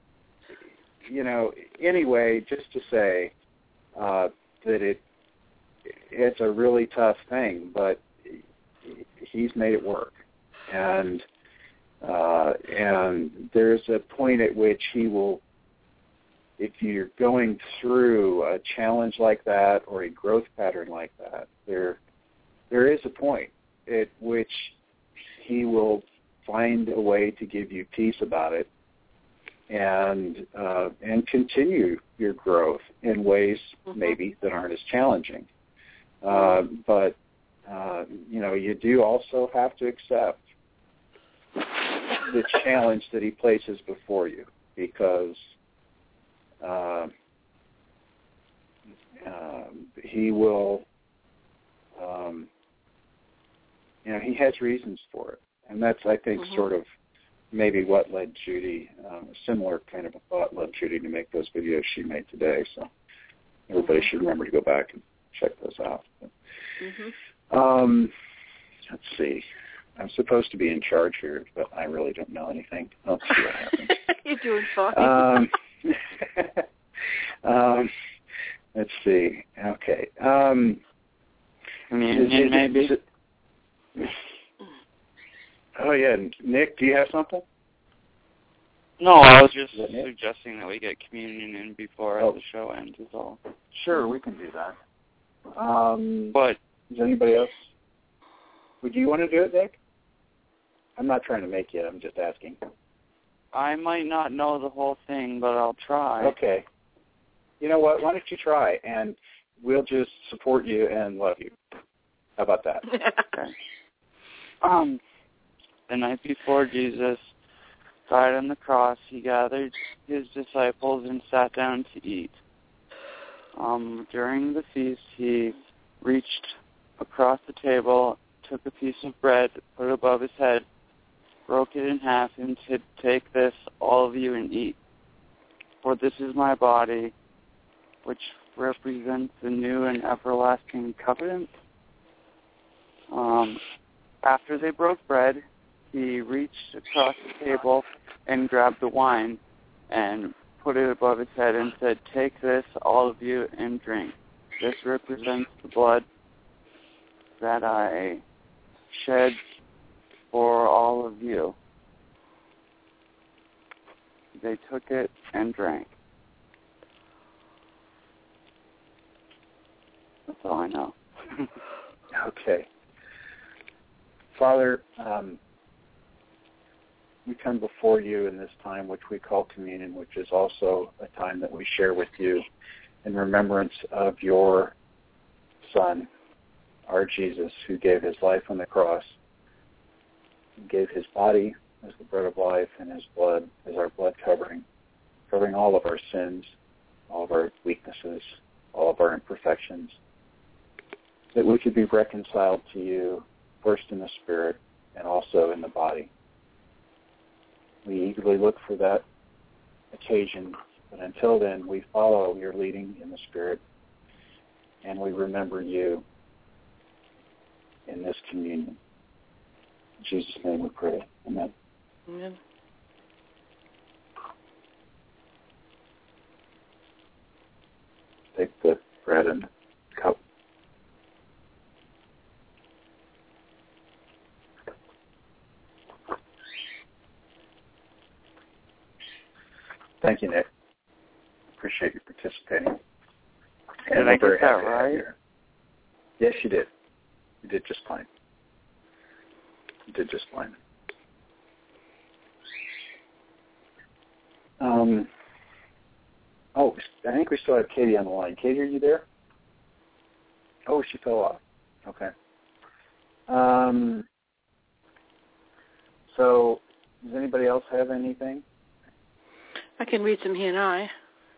you know, anyway, just to say uh, that it it's a really tough thing, but he's made it work, and uh, and there's a point at which he will, if you're going through a challenge like that or a growth pattern like that, there there is a point at which he will find a way to give you peace about it, and uh, and continue your growth in ways mm-hmm. maybe that aren't as challenging. Uh, but uh, you know, you do also have to accept the challenge that he places before you, because uh, uh, he will. Um, you know, he has reasons for it. And that's, I think, mm-hmm. sort of maybe what led Judy, um, a similar kind of a thought led Judy to make those videos she made today. So everybody mm-hmm. should remember to go back and check those out. But, mm-hmm. um, let's see. I'm supposed to be in charge here, but I really don't know anything. Let's see what happens. You're doing fine. Um, um, let's see. Okay. Um, Communion, maybe? Is it, oh, yeah. Nick, do you have something? No, I was just suggesting that we get communion in before oh. the show ends is all. Sure, we can do that. Um, but does anybody else? Would you want to do it, Nick? I'm not trying to make you. I'm just asking. I might not know the whole thing, but I'll try. Okay. You know what? Why don't you try, and we'll just support you and love you. How about that? Okay. Um, the night before Jesus died on the cross, he gathered his disciples and sat down to eat. Um, during the feast, he reached across the table, took a piece of bread, put it above his head, broke it in half, and said, "Take this, all of you, and eat. For this is my body, which represents the new and everlasting covenant." Um, after they broke bread, he reached across the table and grabbed the wine and put it above his head and said, "Take this, all of you, and drink. This represents the blood that I shed for all of you." They took it and drank. That's all I know. Okay. Father, um, we come before you in this time which we call communion, which is also a time that we share with you in remembrance of your Son, our Jesus, who gave his life on the cross, gave his body as the bread of life and his blood as our blood covering, covering all of our sins, all of our weaknesses, all of our imperfections, that we could be reconciled to you, first in the Spirit and also in the body. We eagerly look for that occasion, but until then, we follow your leading in the Spirit, and we remember you in this communion. In Jesus' name we pray. Amen. Amen. take the bread and cup. Thank you, Nick. Appreciate you participating. Did And I we're very get that happy to have right? you here. Yes, you did. You did just fine. You did just fine. Um. Oh, I think we still have Katie on the line. Katie, are you there? Oh, she fell off. Okay. Um. So, does anybody else have anything? I can read some he and I.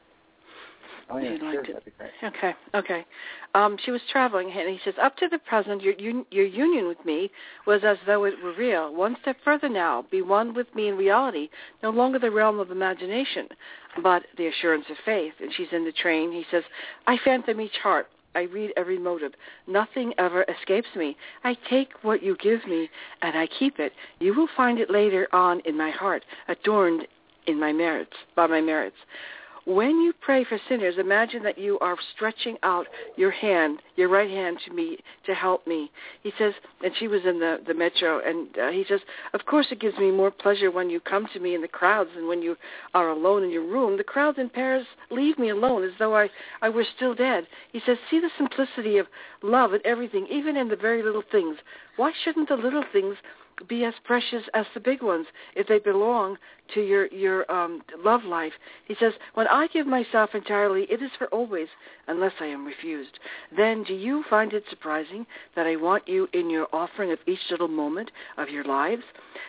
Oh, yeah, You'd sure. like to- That'd be great. Okay, okay. Um, she was traveling, and he says, up to the present, your, un- your union with me was as though it were real. One step further now, be one with me in reality, no longer the realm of imagination, but the assurance of faith. And she's in the train. He says, I fathom each heart. I read every motive. Nothing ever escapes me. I take what you give me, and I keep it. You will find it later on in my heart, adorned in my merits, by my merits. When you pray for sinners, imagine that you are stretching out your hand, your right hand to me to help me. He says, and she was in the, the metro, and uh, he says, of course it gives me more pleasure when you come to me in the crowds than when you are alone in your room. The crowds in Paris leave me alone as though I, I were still dead. He says, see the simplicity of love in everything, even in the very little things. Why shouldn't the little things be as precious as the big ones if they belong to your your um, love life? He says, when I give myself entirely, it is for always, unless I am refused. Then do you find it surprising that I want you in your offering of each little moment of your lives?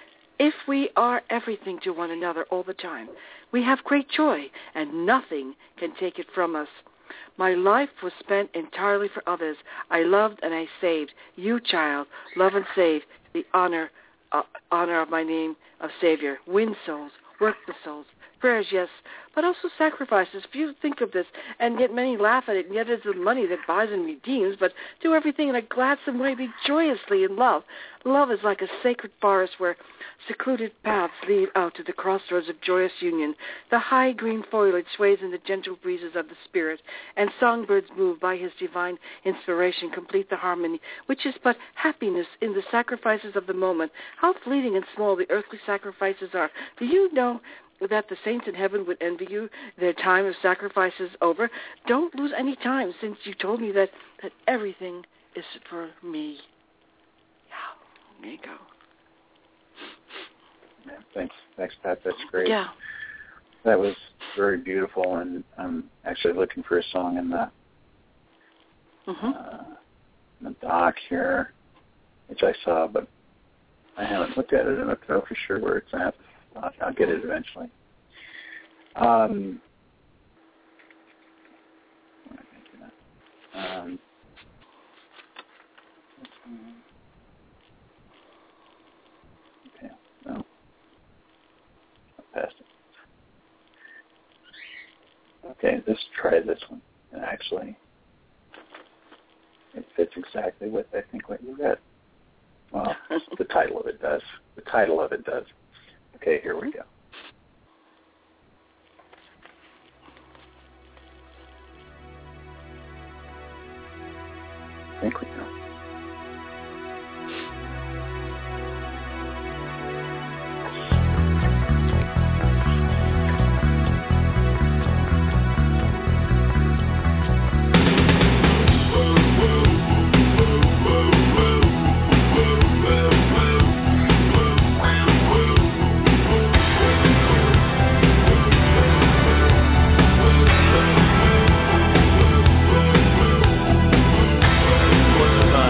If we are everything to one another all the time, we have great joy, and nothing can take it from us. My life was spent entirely for others. I loved and I saved. You, child, love and save the honor uh, honor of my name of Savior. Win souls, work the souls. Prayers, yes, but also sacrifices. If you think of this, and yet many laugh at it, and yet it's the money that buys and redeems, but do everything in a gladsome way, be joyously in love. Love is like a sacred forest where secluded paths lead out to the crossroads of joyous union. The high green foliage sways in the gentle breezes of the Spirit, and songbirds moved by his divine inspiration complete the harmony, which is but happiness in the sacrifices of the moment. How fleeting and small the earthly sacrifices are. Do you know that the saints in heaven would envy you, their time of sacrifice is over? Don't lose any time, since you told me that, that everything is for me. Yeah, there you go. Yeah, thanks, thanks, Pat. That's great. Yeah. That was very beautiful, and I'm actually looking for a song in the, mm-hmm. uh, in the doc here, which I saw, but I haven't looked at it. I don't know for sure where it's at. I'll, I'll get it eventually. Um, um, okay, no, I passed it. Okay, let's try this one. And actually, it fits exactly with, I think, what you read. Well, the title of it does. The title of it does. Okay, here we go. I think we know. What's the time?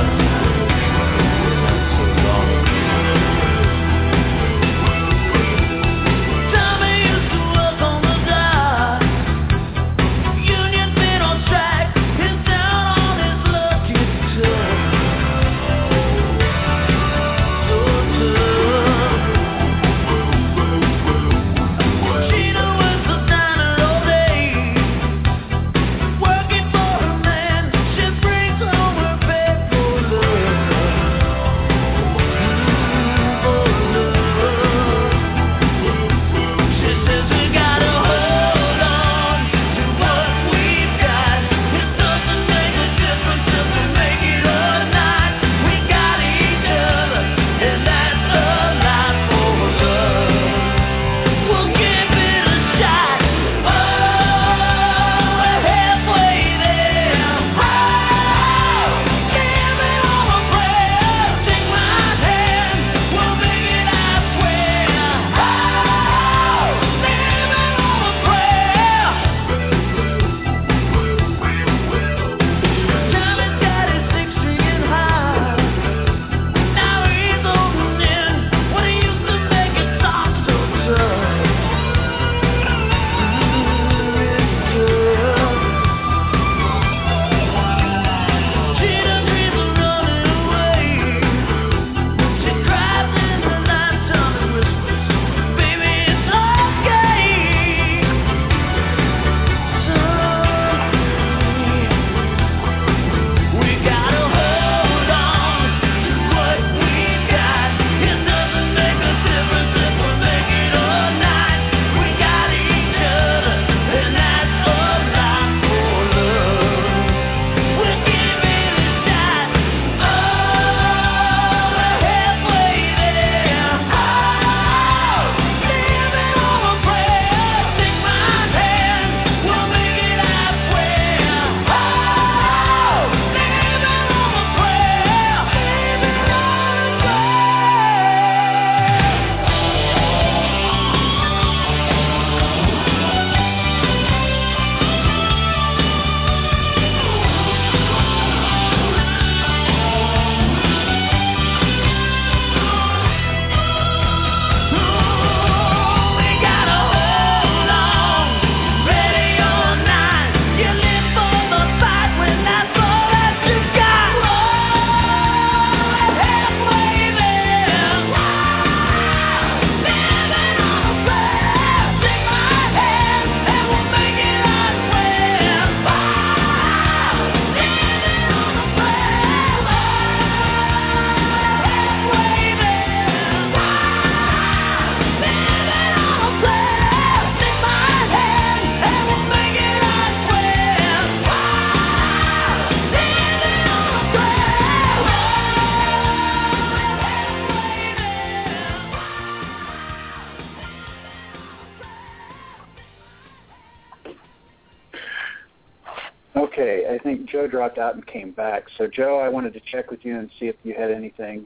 Joe dropped out and came back. So, Joe, I wanted to check with you and see if you had anything.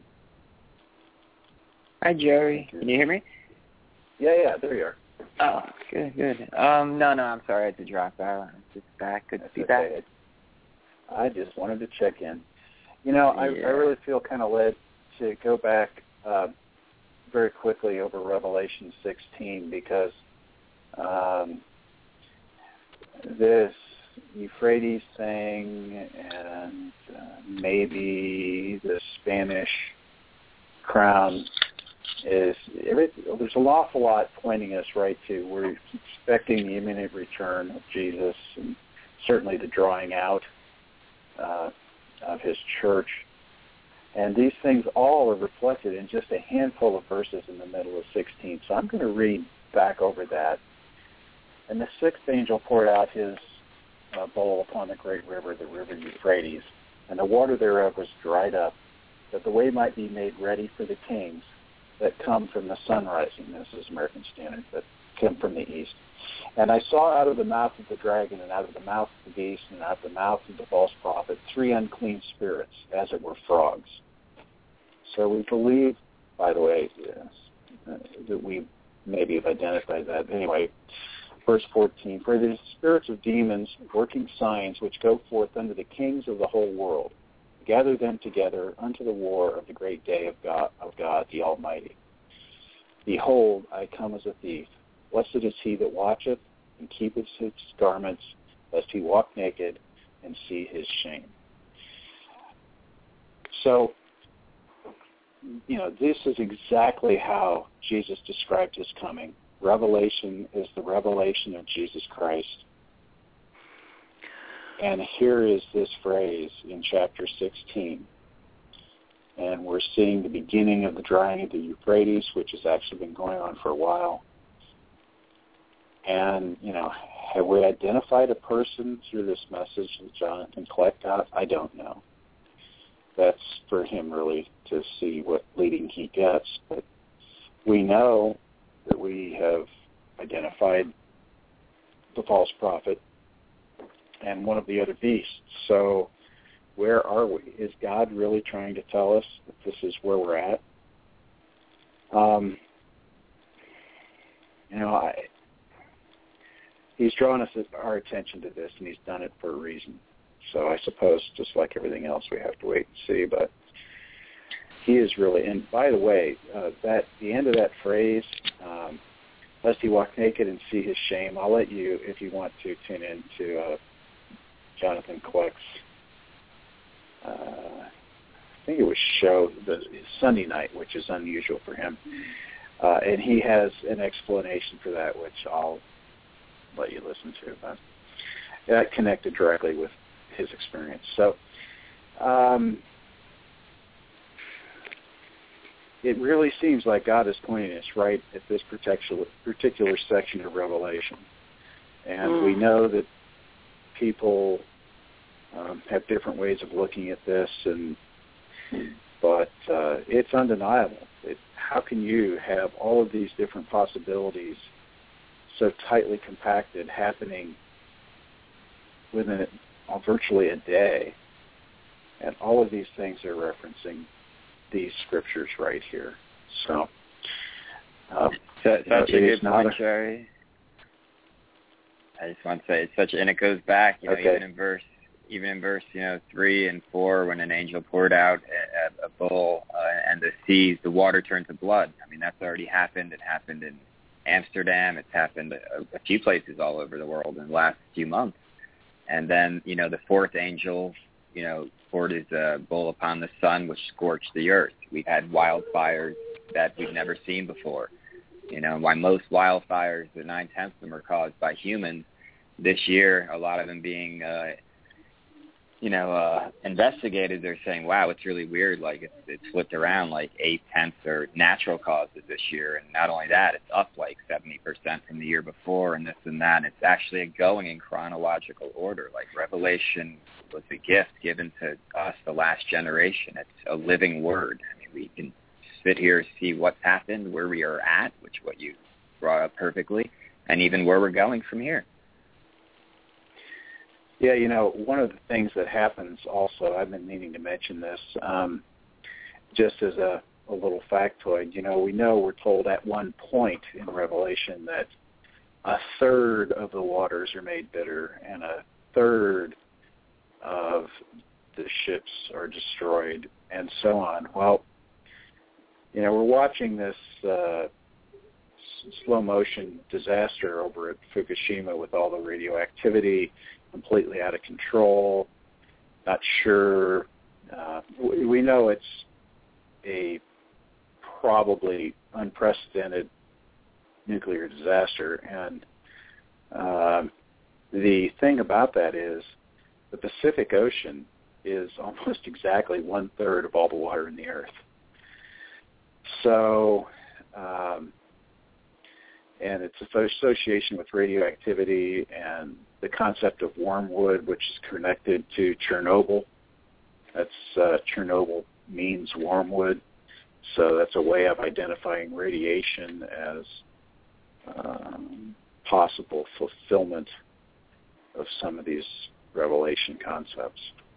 Hi, Jerry. Can you hear me? Yeah, yeah, there you are. Oh, good, good. Um, no, no, I'm sorry I had to drop out. I'm just back. Good That's to be okay. back. I just wanted to check in. You know, I, Yeah. I really feel kind of led to go back uh, very quickly over Revelation sixteen because um, this Euphrates thing and uh, maybe the Spanish crown is every, there's an awful lot pointing us right to we're expecting the imminent return of Jesus and certainly the drawing out uh, of his church. And these things all are reflected in just a handful of verses in the middle of sixteen. So I'm going to read back over that. And the sixth angel poured out his uh, bowl upon the great river, the river Euphrates, and the water thereof was dried up, that the way might be made ready for the kings that come from the sun rising. This is American Standard, that come from the east. And I saw out of the mouth of the dragon and out of the mouth of the beast and out of the mouth of the false prophet three unclean spirits, as it were frogs. So we believe, by the way, yes, uh, that we maybe have identified that. Anyway, verse fourteen, for the spirits of demons working signs which go forth unto the kings of the whole world, gather them together unto the war of the great day of God, of God the Almighty. Behold, I come as a thief. Blessed is he that watcheth and keepeth his garments, lest he walk naked and see his shame. So, you know, this is exactly how Jesus described his coming. Revelation is the revelation of Jesus Christ. And here is this phrase in chapter sixteen. And we're seeing the beginning of the drying of the Euphrates, which has actually been going on for a while. And, you know, have we identified a person through this message that Jonathan Kleck got? I don't know. That's for him really to see what leading he gets. But we know that we have identified the false prophet and one of the other beasts. So where are we? Is God really trying to tell us that this is where we're at? Um, you know, I, he's drawn us our attention to this, and he's done it for a reason. So I suppose, just like everything else, we have to wait and see. But he is really, and by the way, uh, that the end of that phrase, um, lest he walk naked and see his shame, I'll let you, if you want to, tune in to uh, Jonathan Kleck's, uh, I think it was show, the Sunday night, which is unusual for him. Uh, and he has an explanation for that, which I'll let you listen to. But that connected directly with his experience. So um, it really seems like God is pointing us right at this particular, particular section of Revelation. And mm. we know that people um, have different ways of looking at this, and but uh, it's undeniable. It, how can you have all of these different possibilities so tightly compacted happening within uh, virtually a day? And all of these things are referencing these scriptures right here. So, uh, so you know, such a good point, a, Jerry. I just want to say it's such, and it goes back, you know, okay. even in verse, even in verse, you know, three and four, when an angel poured out a, a bowl uh, and the seas, the water turned to blood. I mean, that's already happened. It happened in Amsterdam. It's happened a, a few places all over the world in the last few months. And then, you know, the fourth angel, you know, poured his uh, bowl upon the sun, which scorched the earth. We've had wildfires that we've never seen before. You know, why most wildfires, the nine-tenths of them are caused by humans. This year, a lot of them being, uh, you know, uh, investigated. They're saying, wow, it's really weird. Like, it's, it's flipped around, like eight-tenths are natural causes this year. And not only that, it's up like seventy percent from the year before and this and that. And it's actually going in chronological order. Like, Revelation was a gift given to us, the last generation. It's a living word. I mean, we can sit here, see what's happened, where we are at, which what you brought up perfectly, and even where we're going from here. Yeah, you know, one of the things that happens also, I've been meaning to mention this, um, just as a, a little factoid, you know, we know we're told at one point in Revelation that a third of the waters are made bitter and a third of the ships are destroyed and so on. Well, you know, we're watching this uh, slow-motion disaster over at Fukushima with all the radioactivity completely out of control, not sure. Uh, we know it's a probably unprecedented nuclear disaster, and uh, the thing about that is the Pacific Ocean is almost exactly one-third of all the water in the earth. So, um, and it's association with radioactivity and the concept of wormwood, which is connected to Chernobyl. That's uh, Chernobyl means wormwood, so that's a way of identifying radiation as um, possible fulfillment of some of these Revelation concepts.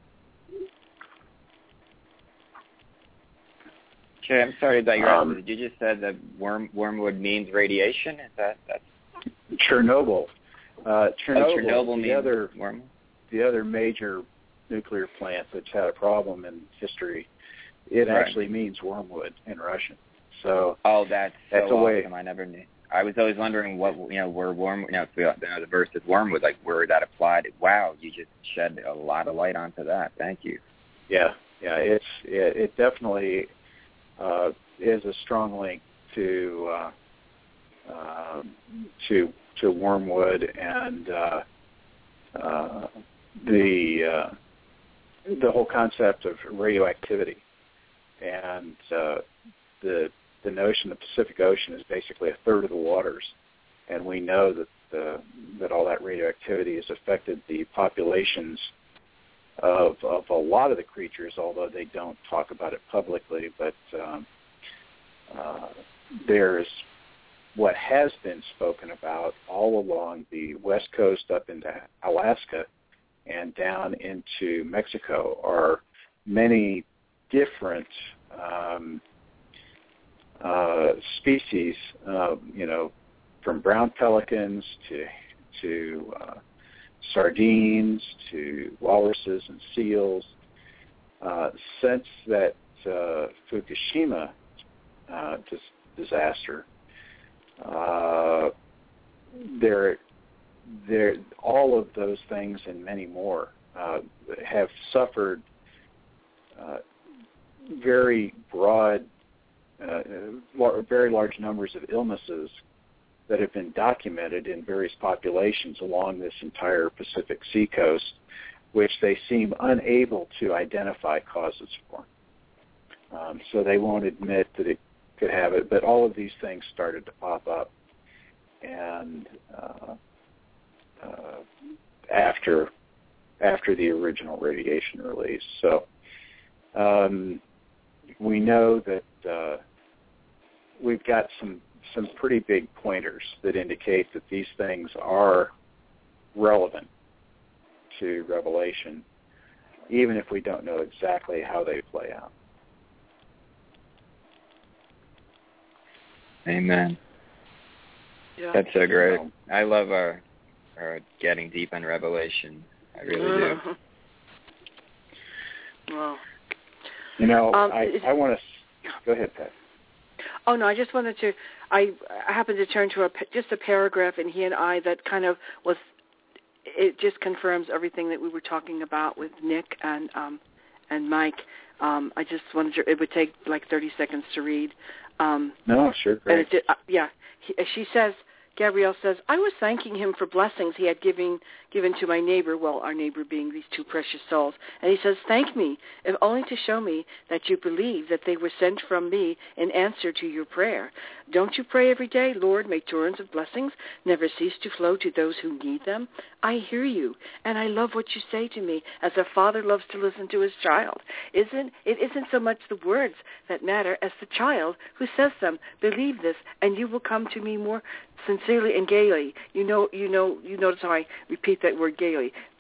Okay, I'm sorry about your um, answer. You just said that worm, wormwood means radiation? Is that that's Chernobyl? Uh, Chernobyl, oh, Chernobyl the means other wormwood? The other major nuclear plant that's had a problem in history, it right. actually means wormwood in Russian. So oh, that's so that's a way. awesome. I never knew. I was always wondering what you know where worm. You know, you know the verse is wormwood, like where that applied. Wow, you just shed a lot of light onto that. Thank you. Yeah, yeah, it's it, it definitely uh, is a strong link to uh, uh, to to wormwood and uh, uh, the uh, the whole concept of radioactivity and uh, the the notion the Pacific Ocean is basically a third of the waters, and we know that the, that all that radioactivity has affected the populations of of a lot of the creatures, although they don't talk about it publicly. But um, uh, there's what has been spoken about all along the west coast up into Alaska and down into Mexico are many different um, uh, species, uh, you know, from brown pelicans to to uh, sardines to walruses and seals. Uh, since that uh, Fukushima uh, dis- disaster, uh, there, there, all of those things and many more uh, have suffered uh, very broad, uh, very large numbers of illnesses that have been documented in various populations along this entire Pacific seacoast, which they seem unable to identify causes for. Um, so they won't admit that it could have it, but all of these things started to pop up, and uh, uh, after after the original radiation release. So um, we know that uh, we've got some some pretty big pointers that indicate that these things are relevant to Revelation, even if we don't know exactly how they play out. Amen. Yeah. That's so great. I love our, our getting deep in Revelation. I really do. Well, you know, um, I, I want to go ahead, Pat. Oh no, I just wanted to. I, I happened to turn to a just a paragraph in He and I that kind of was. It just confirms everything that we were talking about with Nick and um, and Mike. Um, I just wanted to. It would take like thirty seconds to read. Um, no, sure. Great. And it did, uh, yeah, he, she says. Gabrielle says, I was thanking him for blessings he had given given to my neighbor, well, our neighbor being these two precious souls. And he says, thank me, if only to show me that you believe that they were sent from me in answer to your prayer. Don't you pray every day, Lord, may torrents of blessings never cease to flow to those who need them? I hear you, and I love what you say to me, as a father loves to listen to his child. Isn't It isn't so much the words that matter as the child who says them. Believe this, and you will come to me more sincerely and gaily. You know, you know, you notice how I repeat that word gaily.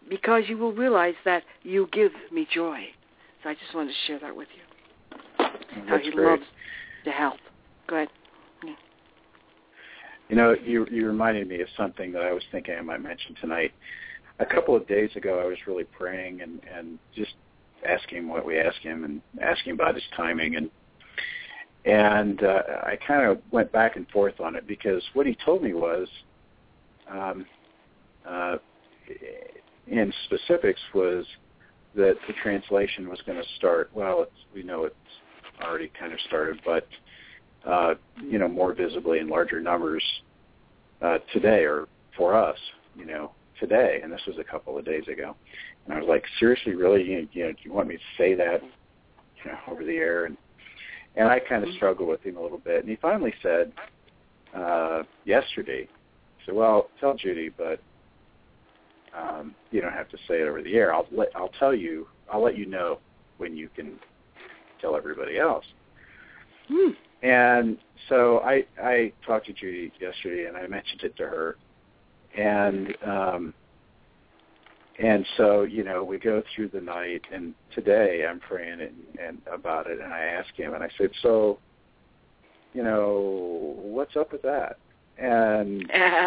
because you will realize that you give me joy. So I just wanted to share that with you. That's How he great. loves to help. Go ahead. Yeah. You know, you you reminded me of something that I was thinking I might mention tonight. A couple of days ago, I was really praying and, and just asking what we asked him and asking about his timing. And and uh, I kind of went back and forth on it because what he told me was, um, uh, in specifics, was that the translation was going to start. Well, it's, we know it's already kind of started, but uh, you know, more visibly in larger numbers uh, today, or for us, you know, today. And this was a couple of days ago. And I was like, seriously, really? You, you know, do you want me to say that, you know, over the air? And and I kind of struggled with him a little bit. And he finally said uh, yesterday, he said, well, tell Judy, but um, you don't have to say it over the air. I'll let I'll tell you. I'll let you know when you can tell everybody else. Hmm. And so I I talked to Judy yesterday, and I mentioned it to her. And um, and so, you know, we go through the night, and today I'm praying and, and about it, and I asked him, and I said, so, you know, what's up with that? And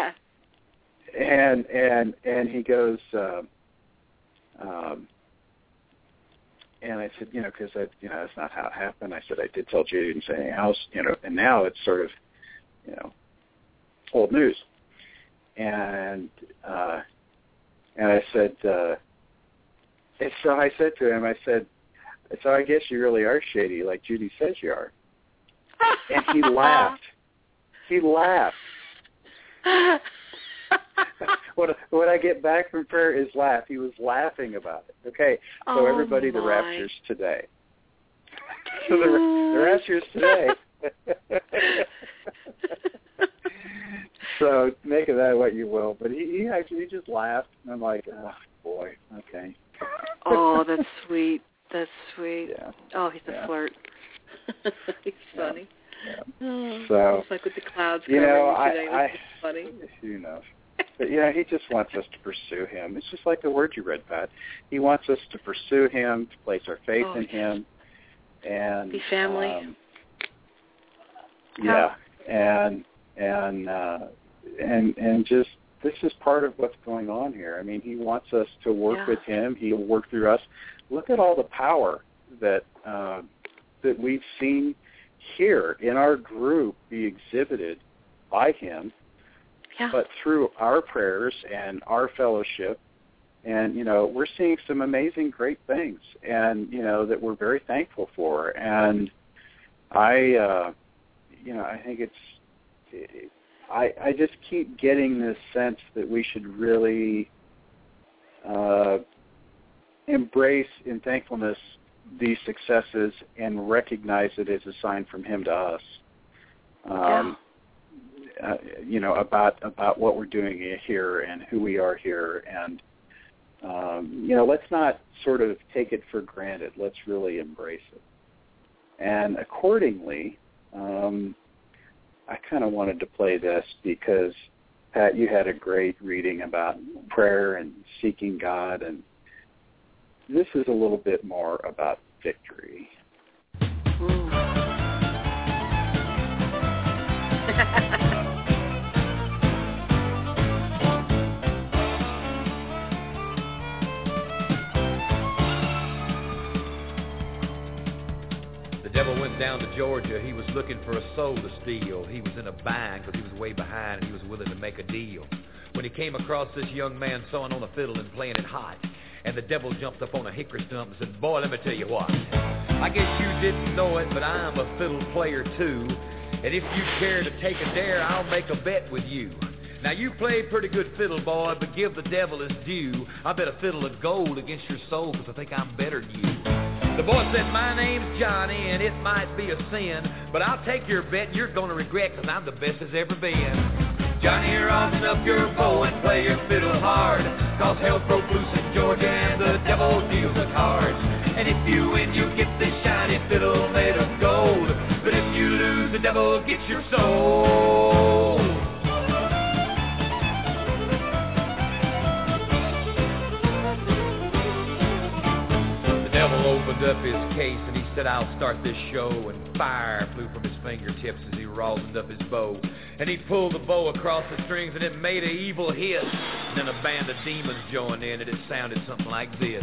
and and and he goes, uh, um, and I said, you know, because I, you know, that's not how it happened. I said I did tell Judy and say, how's, you know, and now it's sort of, you know, old news. And uh, and I said, uh, and so I said to him, I said, so I guess you really are shady, like Judy says you are. And he laughed. He laughed. when, when I get back from prayer, his laugh. He was laughing about it. Okay, so oh everybody, my. the rapture's today. so the, the rapture's today. So make of that what you will. But he, he actually just laughed, and I'm like, oh, boy, okay. Oh, that's sweet. That's sweet. Yeah. Oh, he's a yeah. flirt. He's funny. Yeah. Oh, So, it's like with the clouds you know, covering you today. I, This is funny. Who knows? But, you know, he just wants us to pursue him. It's just like the word you read, Pat. He wants us to pursue him, to place our faith oh, in him. And be family. Um, yeah. And, and, uh, and, and just, this is part of what's going on here. I mean, he wants us to work yeah. with him. He'll work through us. Look at all the power that uh, that we've seen here in our group be exhibited by him, yeah. but through our prayers and our fellowship. And, you know, we're seeing some amazing, great things, and, you know, that we're very thankful for. And I, uh, you know, I think it's, I, I just keep getting this sense that we should really uh, embrace in thankfulness these successes and recognize it as a sign from him to us. Um, yeah. uh, you know, about about what we're doing here and who we are here, and um, you know, let's not sort of take it for granted. Let's really embrace it. And accordingly, um, I kind of wanted to play this because, Pat, you had a great reading about prayer and seeking God, and this is a little bit more about victory. Mm. The devil went down to Georgia. He was looking for a soul to steal. He was in a bind because he was way behind, and he was willing to make a deal. When he came across this young man sawing on a fiddle and playing it hot, and the devil jumped up on a hickory stump and said, boy, let me tell you what. I guess you didn't know it, but I'm a fiddle player too. And if you care to take a dare, I'll make a bet with you. Now, you play pretty good fiddle, boy, but give the devil his due. I bet a fiddle of gold against your soul because I think I'm better than you. The boy said, my name's Johnny, and it might be a sin, but I'll take your bet and you're going to regret because I'm the best there's ever been. Johnny, rosin up your bow and play your fiddle hard, cause hell broke loose in Georgia and the devil deals the cards. And if you win, you get this shiny fiddle made of gold, but if you lose, the devil gets your soul. up his case and he said, I'll start this show. And fire flew from his fingertips as he rosined up his bow. And he pulled the bow across the strings and it made an evil hiss. And then a band of demons joined in and it sounded something like this.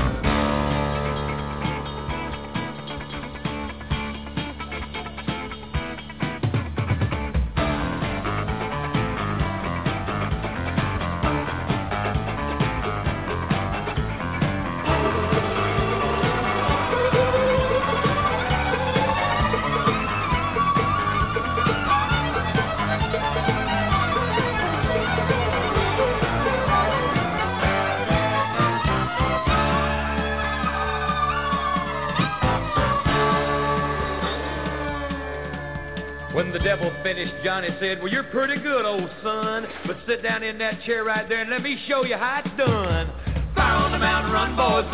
When the devil finished, Johnny said, well, you're pretty good, old son, but sit down in that chair right there and let me show you how it's done. Fire on the mountain, run, boys,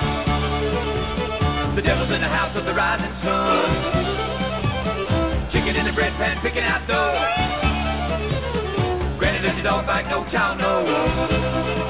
run. The devil's in the house of the rising sun. Chicken in the bread pan, picking out dough. Granny, does your dog bite? No child, no.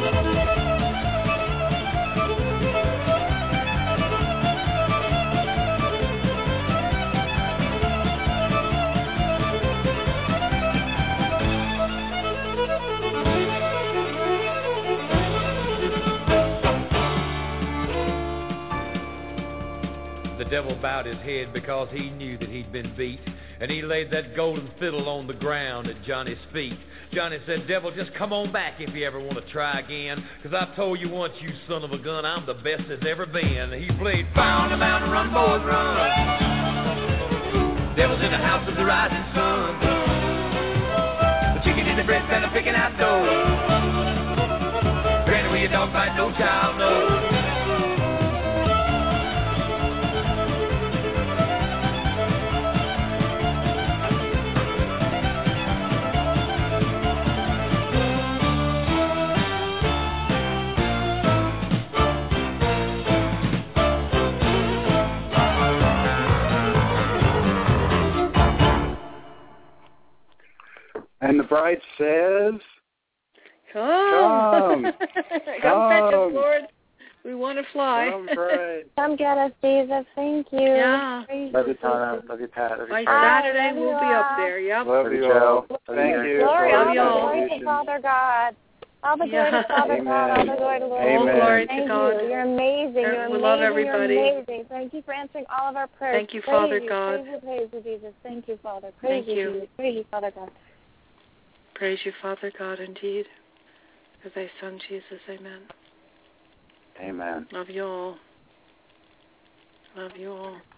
The devil bowed his head because he knew that he'd been beat, and he laid that golden fiddle on the ground at Johnny's feet. Johnny said, devil, just come on back if you ever want to try again, because I've told you once, you son of a gun, I'm the best there's ever been. He played Fire on the Mountain, Run, Boys, Run. Devil's in the house of the rising sun. The chicken in the bread pan, picking out dough. Granny, where your dog bite, no child, no. And the bride says, Come. Come. Come fetch us, Come. Lord. We want to fly. Come, bride. Come get us, Jesus. Thank you. Yeah. Praise Love you, you, Tana. Jesus. Love you, Pat. Love you, By Pat. Saturday, Love we'll you be up all. there. Yep. Love you all. Thank you. Glory, Love all the y'all. glory to Father God. All the glory Yeah. to Father Amen. God. All the glory to Lord. Amen. All glory to Thank God. you. You're amazing. You're We amazing. love everybody. You're amazing. Thank you for answering all of our prayers. Thank you, Praise Father you. God. Praise you, praise you, Jesus. Thank you, Father. Praise Thank you. Jesus. Praise you, Father God. Praise you, Father God, indeed. For thy Son, Jesus. Amen. Amen. Love you all. Love you all.